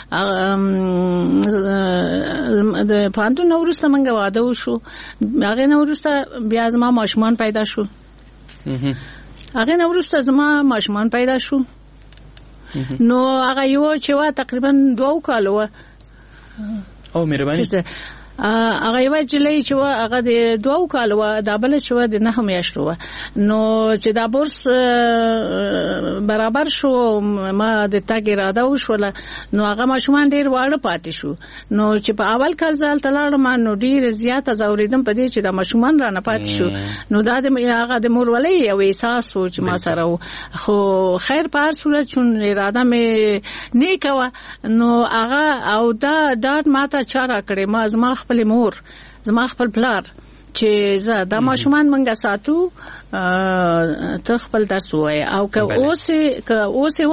Speaker 3: د پانتون نه ورسته منګه واده وشو هغه نه ورسته بیا زما ماشومان پیدا شو هغه نو وروسته زما ماشومان پیدا شو نو هغه یو چې وا تقریبا 2 کال و
Speaker 5: او مهرباني
Speaker 3: هغه یو جلې چې هغه د 2 کال و دا بل چې د 9 میاشتو و نو چې دا بورس برابر شو ما د تاګ اراده وشول نو هغه ماشومان ډیر واړه پاتې شو نو چې په اول کال ځل تلاړم نو ډیر زیات زوریدم په دې چې د ماشومان را نه پاتې شو نو دا د هغه د مورولې یو احساس و چې ما سره خو خیر په هر صورت چون اراده مې نه کاوه نو هغه او دا ډاټ ماته چاره کړې ما زما خپل مور زما خپل پلار چې زه دا ماشومان منګه ساتو ته خپل درس وای او که اوسه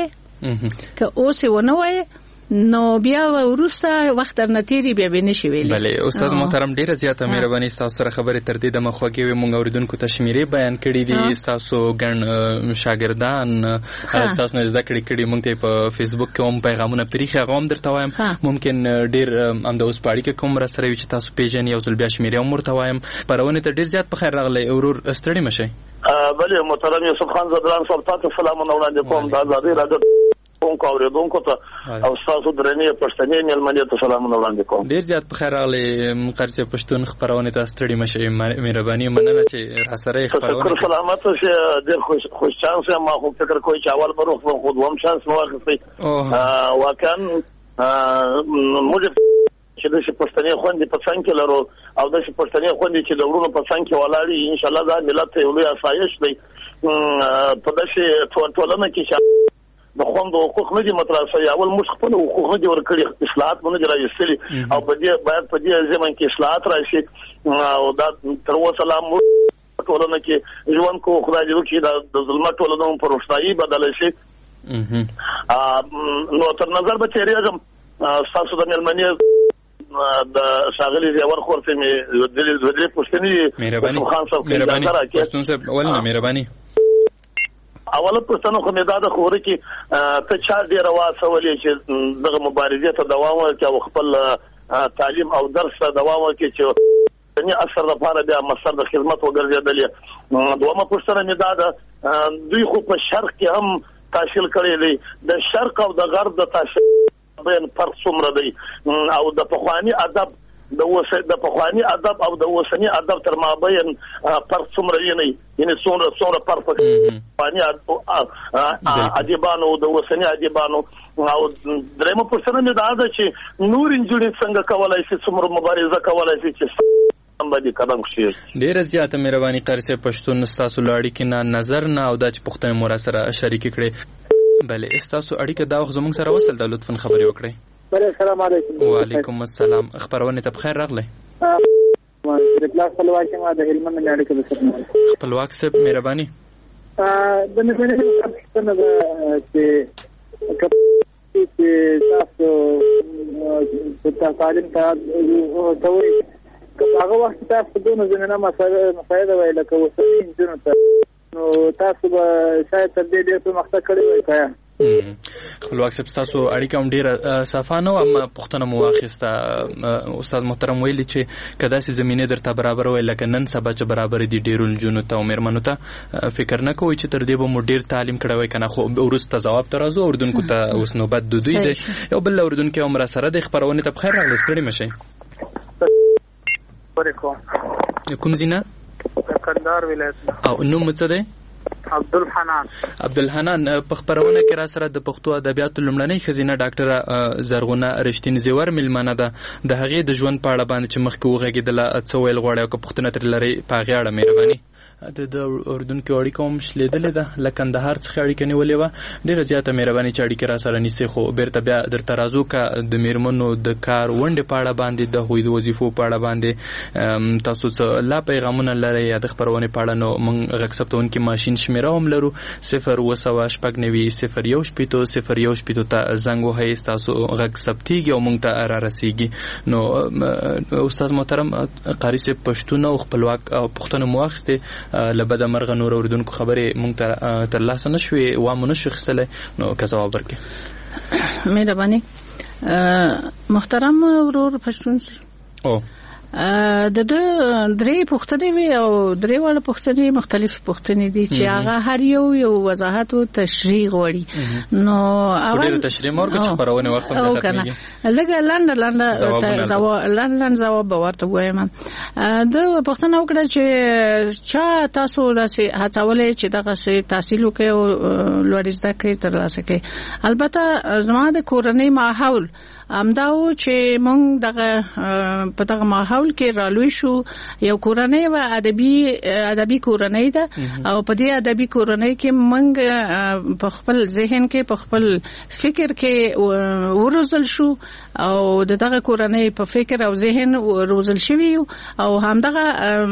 Speaker 3: ونه وای نو بیا ورسته وخت در نتیری بیا به نشي ویل.
Speaker 5: بله استاد محترم ډیره زیاته مهرباني تاسو سره خبره تر دې د مخوږي مونږ اوریدونکو ته شمیرې بیان کړې دي تاسو ګڼ شاګردان تاسو نه زده کړې مونږ ته په فیسبوک کې هم پیغامونه پریخه غوم درته وایم ممکن ډیر ام د اوس پاړی کې کوم را سره وي چې تاسو پیژنې او ځل بیا شمیرې هم ورته وایم پرونه ته ډیر زیات په خیر راغلی اورور ستړي مشي.
Speaker 4: بله محترم یوسف خان زدران صاحب تاسو سلامونه وړاندې کوم د آزادۍ راډیو کوم اوریدونکو ته او تاسو درنې پښتنې ملمنې ته سلامونه وړاندې کوم.
Speaker 5: ډیر زیات په خیر راغلی قرچه پښتون خبرونه ته ستړي مشي مهرباني مننه چې را سره خبرونه
Speaker 4: شکر سلامت شه ډیر خوش چانس ما خو فکر کوم چې اول به روح خو دوم چانس مو واخلي واکن موږ چې د پښتنې خوندې په څنګه کې لرو او د پښتنې خوندې چې د ورونو په څنګه کې ولاړی ان شاء الله دا ملت یو لوی اسایش دی په داسې ټولنه کې د خوندو حقوق نه دي مطرح شوی اول موږ خپل حقوق نه دي ورکړي اصلاحات مونږ نه راوستلي او په دې باید په دې ځمن کې اصلاحات راشي او دا تر اوسه لا موږ ټولنه کې ژوند کو خدای دې وکړي د ظلمت ټولنه په روښنايي بدل شي. نو تر نظر به تیریږم تاسو د ملمنې د شاغلي زیور خورته مې د دې پښتني خان صاحب
Speaker 5: مهرباني پښتون صاحب ولنه مهرباني
Speaker 4: اوله پښتنو خو مې دا خبره کې ته چا ډیر واسولې چې دغه مبارزې ته دوام ورکړي او خپل تعلیم او درس ته دوام ورکړي چې دني اثر لپاره بیا مصدر د خدمت وګرځېدلې دومره پښتنه مې دا دوی خو په شرق کې هم تحصیل کړی دی د شرق او د غرب د تحصیل بین فرق څومره دی او د پخوانی ادب د پخوانی ادب او د اوسنی ادب تر مابین فرق څومره نه یعنی څومره فرق پخوانی ادبانو د اوسنی ادبانو او درېمه پوښتنه مې دا ده چې نور انجنیر څنګه کولای شي څومره مبارزه کولای شي چې باندې قدم کشي.
Speaker 5: ډیره زیاته مهرباني قرسه پښتون تاسو لاړی کې نه نظر نه او د پښتون مور سره شریک کړي. بله تاسو اړیکه دا وخت زموږ سره وصل د لطفا خبري وکړئ.
Speaker 7: السلام علیکم.
Speaker 5: وعلیکم السلام. خبرونه ته بخیر راغلی.
Speaker 7: خپلواک ما د هلمند نه اړیکه وساتم.
Speaker 5: خپلواک صاحب مهرباني.
Speaker 7: د نړۍ څخه چې تاسو تعلیم ته وایي هغه وخت تاسو دونه زمينه مسایل ویل کوو چې نو تاسو به شاید تر دې ډېر مخته کړی وای کایا.
Speaker 5: خپلواک صاحب تاسو اړیکه هم ډیره صافانه او پښتنه مو واخیسته استاد محترم ویلي چې کدا سي زمينه درته برابر وای لکه نن سبا چې برابر دي ډیرو جنونو ته او مېرمنو ته فکر نه کوئ چې تر دې به مو ډیر تعلیم کړی وای کنه خو ورسته جواب ترازو اردوونکو ته اوس نوبت دوی دی یو بل اردوونکو هم را سره د خبرونه ته بخیر راغلی ستړي مشي. کوم زینا
Speaker 8: کندهار ولایت
Speaker 5: او نوم څه دی؟ عبدالحنان په خبرونه کې را سره د پښتو ادبیاتو لومړنۍ خزینه ډاکټر زرغونه رښتین زیور ملمنه ده د هغې د ژوند په اړه باندې چې مخکې وغږېدله څه ویل غواړي او که پوښتنه ترې لرئ په هغې اړه مهرباني. د اردن کې اړیکه هم شلېدلې ده له کندهار څخه اړیکه نیولې وه ډېره زیاته مهرباني چې اړیکې را سره نیسئ خو بیرته بیا درته راځو که د مېرمنو د کار ونډې په اړه باندې د هغوی د وظیفو په اړه باندې تاسو څه لا پیغامونه لرئ یا د خپرونې په اړه نو موږ غږ ثبتونکي ماشین شمېره هم لرو 0 ته زنګ وهئ ستاسو غږ ثبتېږي او موږ ته را رسېږي. نو استاد محترم قاري صاحب پښتون او خپلواک پښتنو مو واخیستې لبد مرغه نور اوردونکو خبرې مونږ ته ترلاسه نشوې وامو نشو اخیستلی نو که ځواب ورکړې.
Speaker 3: مهرباني محترم ورور پښتون د درې پوښتنې وي او درې واړه پوښتنې مختلف پوښتنې دي چې هغه هر یو وضاحت او تشریح غواړي. نو
Speaker 5: اول تشریح مرګ چې خبرونه وخت هم ختمېږي
Speaker 3: لږه لاندې جواب ورته وایم. د پوښتنه وکړه چې چا تاسو داسې هڅولې چې دغه تحصیل وکړي او لوړ زده کړې ترلاسه کړي. البته زما د کورنۍ ماحول امداو چې مونږ دغه په دغه ماحول کې رالوي شو. یو کورنۍ و ادبي کورنۍ ده او په دې ادبي کورنۍ کې مونږ په خپل ذهن کې په خپل فکر کې ورزل شو او دغه کورنۍ په فکر او ذهن روزل شوی او همدغه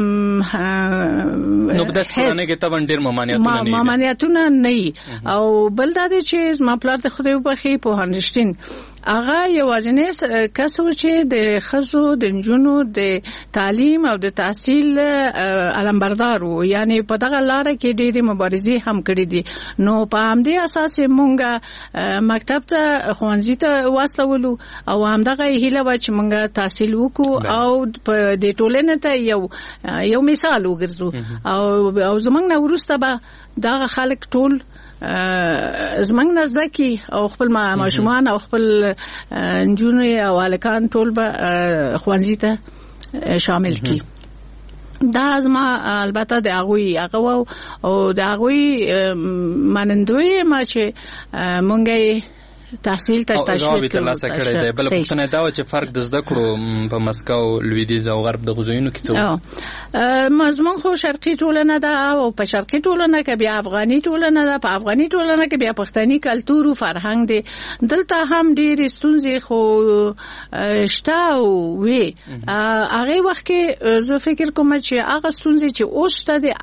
Speaker 5: نو د کورنۍ کې تبن ډیر
Speaker 3: ممانعتونه نه او بل دا چې ما پلار د خدای په خې په هنشتین هغه یوازینی کس و چې د ښځو د نجونو د تعلیم او د تحصیل علمبردار وو. یعنی په دغه لاره کې ډېرې مبارزې هم کړې دي. نو په همدې اساس مونږه مکتب ته ښوونځي ته واستولو او همدغه هیله و چې مونږه تحصیل وکړو او په دې ټولنې ته یو مثال وګرځو او زمونږ نه وروسته به دغه خلک ټول زمنګ نزدکی او خپل ماشومان او خپل نجونې او هلکان ټول به ښوونځي ته شامل کی. دا زما البته د هغه او د هغه منندوی ما چې مونږه تحصیل ته تشویق
Speaker 5: ترلاسه کړی دی. بل پوښتنه دا و چې فرق د زده کړو په مسکو لویدیځ او غرب د غزوینو کې څه و؟
Speaker 3: مضمون خو شرقي ټولنه ده او په شرقي ټولنه کې بیا افغاني ټولنه ده. په افغاني ټولنه کې بیا پښتني کلتور او فرهنګ دی. دلته هم ډېر ستونزې خو شته او وي. هغه وخت کې زه فکر کوم چې هغه ستونزې چې اوس شته دي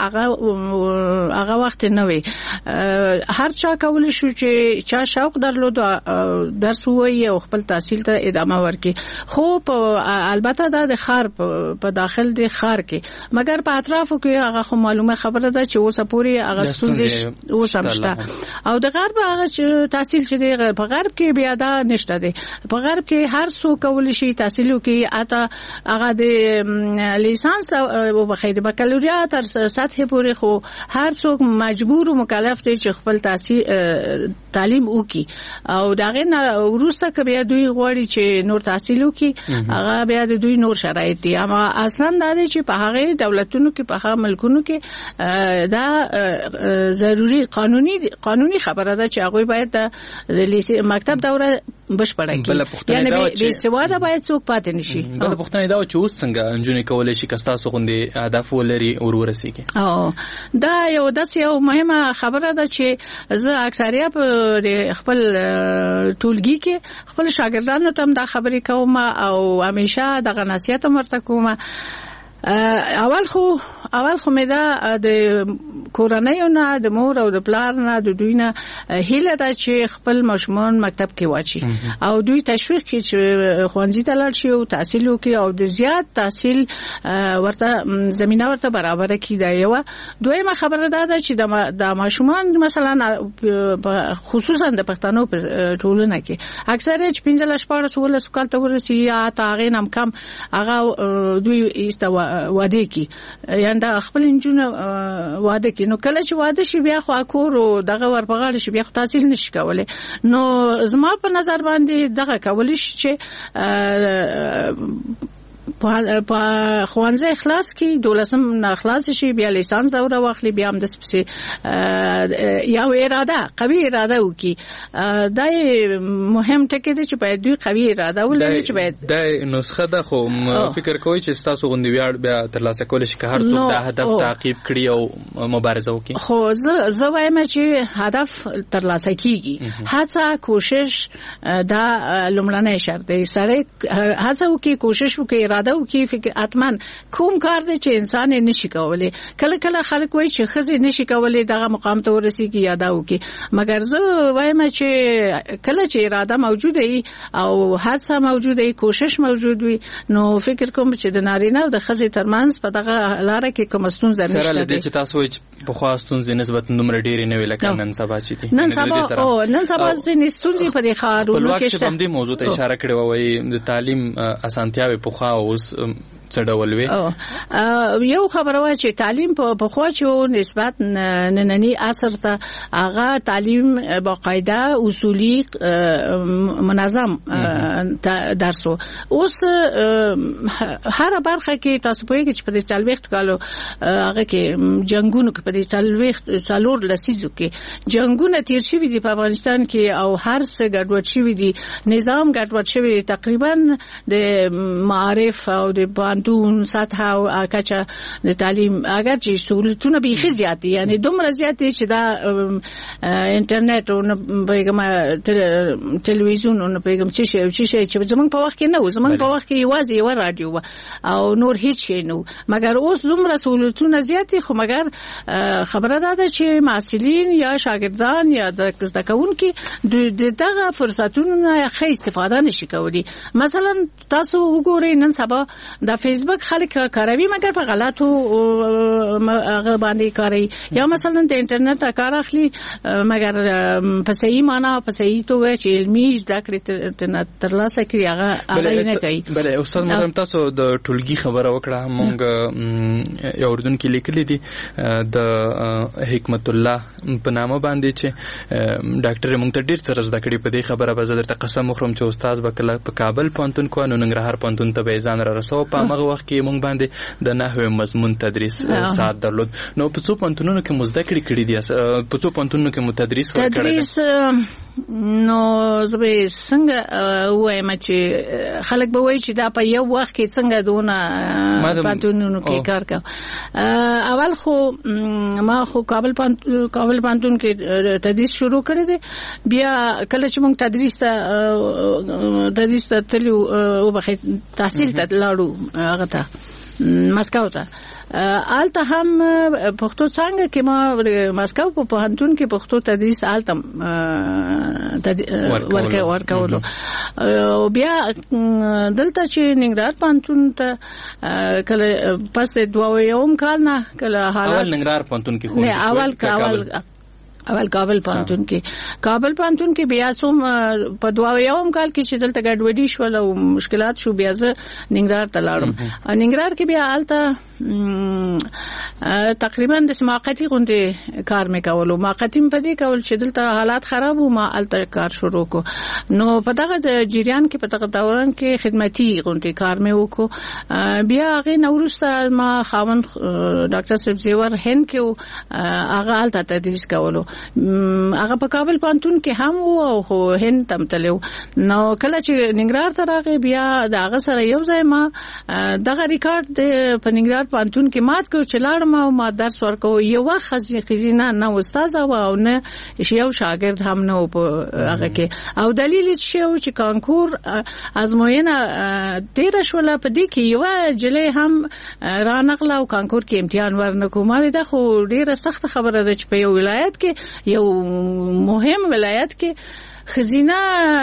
Speaker 3: هغه وخت نه وي. هر چا کولای شو چې چا شوق درلود درس وایي او خپل تحصیل ته ادامه ورکړي. خو البته دا د ښار په داخل د ښار کې مګر په اطرافو کې هغه خو معلومه خبره ده چې اوسه پورې هغه ستونزې اوس هم شته. او د غرب هغه تحصیل چې په غرب کې بیا دا نشته دی. په غرب کې هر څوک کولی شي تحصیل وکړي. اته هغه د لیسانس او بخید بکالوریا تر سطح پورې خو هر څوک مجبور او مکلف دی چې خپل تعلیم وکړي. او داغه وروسته که بیا دوی غواړي چې نور تحصیل وکړي هغه بیا د دوی نور شرایط دي. اما اصلا دا دی چې په هغه دولتونو کې په هغه ملکونو کې دا ضروری قانوني خبره ده چې هغه باید د مکتب دوره بشپړه کړي. یعنی به سواده باید څوک پاتې نشي.
Speaker 5: بل پوښتنه دا چې اوس څنګه انجونې کولای شي کستا سو غوندي هدف ولري او ورسیږي؟
Speaker 3: دا یو مهمه خبره ده چې زه اکثریه په خپل ټولګي کې خپل شاګردانو ته دا خبرې کوم او همیشه دغه نصیحت مرته کوم. اول خو مې دا د کورنۍ نه د مور او د پلار نه د دوی نه هیله ده چې خپل ماشومان مکتب کې واچي او دوی تشویق کړي چې ښوونځي ته لاړ شي او تحصیل وکړي او د زیات تحصیل ورته زمينه ورته برابر کړي. دا یو دویمه خبره ده چې د ماشومان مثلا خصوصا د پښتنو په ټولنه کې اکثره 15-16 کال ته ورسي یا تاغې نام کم هغه دوی استوا واده کی یعنی دا خپل انجونه واده کی. نو کله چې واده شي بیا خو کور او دغه ورپغاړي شي بیا تحصیل نشي کولای. نو زما په نظر باندې دغه کولای شي چې په خوانزه اخلاص کې دولسم نه اخلاص شي بیا لیسانس دوره واخلي بیا هم د سپسي یو قوي اراده وکي. دا مهم ټکی دی چې باید دوی قوي اراده ولري چې باید
Speaker 5: دا نسخه ده. خو فکر کوي چې تاسو غوندي ویاړ بیا ترلاسه کول شي که هر څوک دا هدف تعقیب کړي او مبارزه وکړي.
Speaker 3: خو زه وایم چې هدف ترلاسه کیږي. هڅه کوشش دا لومړنی شرط دی. سره هڅه وکي کوشش وکي اراده وکي فکر اتمن کوم کار دی چې انسان نشي کولای. کله خلک وایي چې خزي نشي کولای دغه مقام ته ورسیږي یا دا وکي. مګر زه وایم چې کله چې اراده موجوده وي او هڅه موجوده وي کوشش موجود وي نو فکر کوم چې د نارینه او د خزي ترمنځ په دغه لاره کې کوم ستونزه نشته.
Speaker 5: سره لدې چې تاسو وایي په خوا ستونزې نسبت دومره ډېرې نه وي لکه نن سبا چې دي.
Speaker 3: نن سبا ځینې ستونزې په دې ښارونو کې
Speaker 5: شته. په دې موضوع ته اشاره کړې وایي د تعلیم اسانتیاوي په خوا اوس څه ډول وي؟
Speaker 3: یو خبره وای چې تعلیم په خو چې نسبت نننی عصر ته هغه تعلیم باقاعده اصولی منظم درسو. اوس هر برخه کې تاسو پوهیږئ چې په دې 40 کالو هغه کې جنگونو کې په دې 40 لسیزو کې جنگونه تیر شوي دي په افغانستان کې او هر څه ګډوډ شوي دي، نظام ګډوډ شوی دی. تقریبا د معارف او د پوهنتون سطح او کچه د تعلیم اگر چې سہولتونه به خي زیات دي، یعنی دومره زیات دي چې دا انټرنیټ او پیغام ټلویزیون او پیغام چې زمونږ په وخت کې نه و. زمونږ په وخت کې یوازې یو رادیو او نور هیڅ شی نه، مګر اوس دومره سہولتونه زیات دي. خو مګر خبره ده چې معلولین یا شاګردان یا د زده کوونکي د دغه فرصتونو ښه استفاده نشي کولی. مثلا تاسو وګورئ نن سبا د فیسبوک خلک کاروي مګر په غلطو هغه باندې کوي، یا مثلا د انټرنیټ کار اخلي مګر په صحیح معنا په صحیح توګه چې علمي زده کړې ترلاسه کړي هغه نه کوي.
Speaker 5: بله استاد محترم، تاسو د ټولګي خبره وکړه. مونږ یو اردن کې لیکلي دي د حکمت الله په نامه باندې چې ډاکټر مونږ ته ډیر څه زده کړي. په دې خبره به زه درته قسم وخورم چې استاد به کله په کابل پوهنتون کو نو ننګرهار پوهنتون ته به ځان را رسو. په هغه وخت کې مونږ باندې د نحوه مضمون تدریس ساعت درلود. نو په څو پوهنتونونو کې مو زده کړي دي؟ په څو پوهنتونونو کې مو تدریس ورکړی؟
Speaker 3: نو زه به څنګه وایم چې خلک به وایي چې دا په یو وخت کې څنګه دونه پوهنتونونو کې کار کوي. اول خو ما خو کابل پوهنتون کې تدریس شروع کړی دی. بیا کله چې موږ تدریس ته تلو او بخې تحصیل ته لاړو هغه ته مسکو ته آلته هم پښتو څنګه کې ما مسکو په پوهنتون کې پښتو تدریس آلته ورکولو. بیا دلته چې ننګرهار پوهنتون ته کله پس د 2 کال نه کله حالات
Speaker 5: اول ننګرهار پوهنتون کې خو
Speaker 3: نه اول کابل پوهنتون کې بیا سوم په 2 کال کې چې دلته ګډوډي شول او مشکلات شو، بیا زه ننګرهار ته لاړم. ننګرهار کې بیا آلته تقریبا د سماقتي غونډې کار مې کولو. ماقتیم په دې کول چې دلته حالات خراب وو، ما آلته کار شروع کو. نو په دغه د جریان کې په دغه دوران کې خدمتي غونډې کار مې وکړو. بیا هغه نوروسته ما خاوند ډاکټر صاحب زیور هند کې هغه آلته تدریس کولو. هغه په کابل پوهنتون کې هم وو او خو هند تم تلو. نو کله چې ننګرهار ته راغی بیا د هغه سره یو ځای ما دغه ریکارډ په ننګرهار پوهنتون کې مات کو چې لاړم او ما درس ورکو. یو وخت خزینه نه استاد او نه یو شاګرد هم نه په هغه کې. او دلیل چې کانکور ازموینه تیر شول په دې کې یو جلې هم را نقل او کانکور کې امتحان ورنکو. ما دا خو ډیره سخت خبره ده چې په یو ولایت کې یو مهم ولایت کې خزینه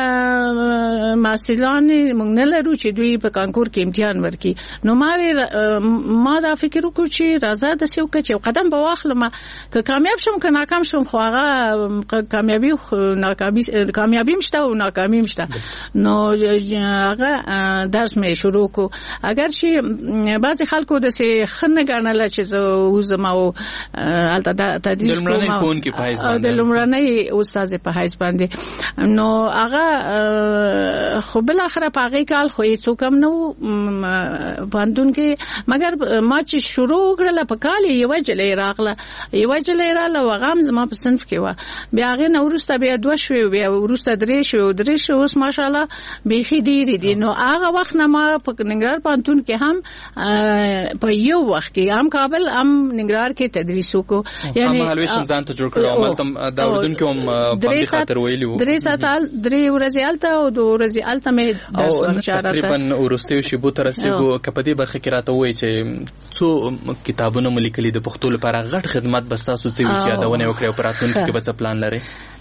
Speaker 3: محصلان موږ نه لرو چې دوی په کانکور کې امتحان ورکړي. نو ما دا فکر وکړ چې راځه د سیو کې یو قدم به واخلم، که کامیاب شم که ناکام شم خو هغه کامیابی کامیابی مشته او ناکامی مشته. نو هغه درس مې شروع کو. اگر چې بعضی خلکو د سي خنه ګڼل چې زه زما او البته تدریس کوم د لومړنۍ استاد په حیث باندې. نو هغه خو بل اخره پاغي کال خو هیڅ کم نو پوهنتون کې، مګر ما چې شروع کړل په کال یو جلې راغله وغام زما په صنف کې و. بیا هغه نورسته بیا 2 شوي، بیا ورسته 3 شوي. اوس ماشاءالله بيخي دي. نو هغه وخت نه ما په ننګرهار پوهنتون کې هم په یو وخت کې هم کابل هم ننګرهار کې تدریس وکړو.
Speaker 5: یعنی مهالوي سمزان ته جوړ کړو. عمل دا اردن کې هم په خاطر ویلو
Speaker 3: 3 ورځې آلته او 2 ورځې آلته مې درس ورچارته.
Speaker 5: تقریبا ورستیو شی بو ترسیبو کپدی برخه کې راته وای چې څو کتابونه ملي کلی د پښتو لپاره غټ خدمت بس تاسو څه وی چې یادونه وکړو پراتون کې به څه پلان لري؟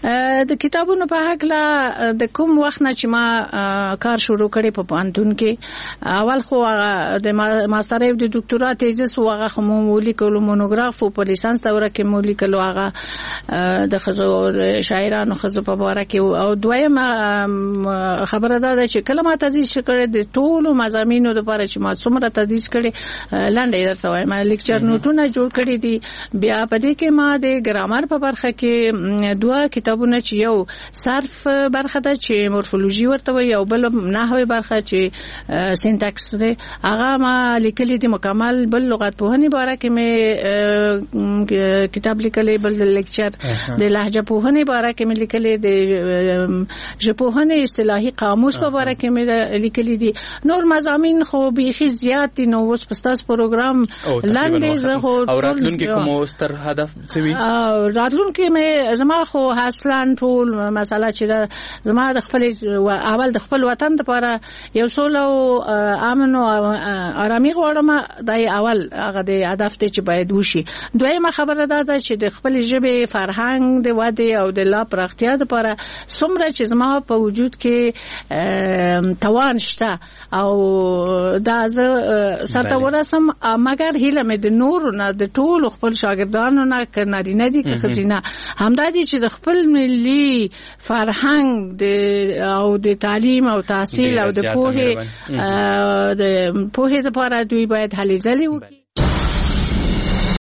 Speaker 3: د کتابونو په حق لا د کوم وخت نه چې ما کار شروع کړی په پانتون کې اول خو د ماستر د ډاکټرا تیزس هغه خو ولیکلو مونوګراف په لیسانس دوره کې ولیکلو هغه د خزو شاعرانو خزو په اړه کې او دویم خبره ده چې کله ما تدریس کړی د ټولو مضامینو لپاره چې ما څومره تدریس کړی لنډه درته وایم لیکچر نوټونه جوړ کړی دي بیا په دې کې ما د ګرامر په برخه کې دوه کتابونه چې یو صرف برخه ده چې مورفولوژي ورته وي او بل نحوي برخه چې سینټاکس ده هغه ما لیکلي دي مکمل بل لغت پوهنې باره کې مې کتاب لیکلی بل د لیکچر د لهجه پوهنې باره کې مې لیکلي د ژبپوهنې اصطلاحي قاموس په باره کې مې لیکلي دي نور مضامین خو بیخي زیات دي نو اوس په تاسو پروګرام لاندې زه خو
Speaker 5: او راتلونکي کوم ستر هدف څه وي
Speaker 3: راتلونکي مې زما خو اصلاً ټول مسله چې زما د خپل اول د خپل وطن لپاره یو سوله او امن او آرامي غواړم د اول هغه د هدف ته چې باید وشي دویمه خبره ده چې د خپل ژبې فرهنګ د وده او د لا پراختیا لپاره څومره چې زما په وجود کې توان شته او دا زه سره ورسم مګر هیله مې د نور نه د ټول خپل شاګردانو نه کناري نه دي که خزینه همدا دي چې د خپل ملي فرهنګ او د تعلیم او تحصیل او د پوهې لپاره دوی باید هلې ځلې وکړي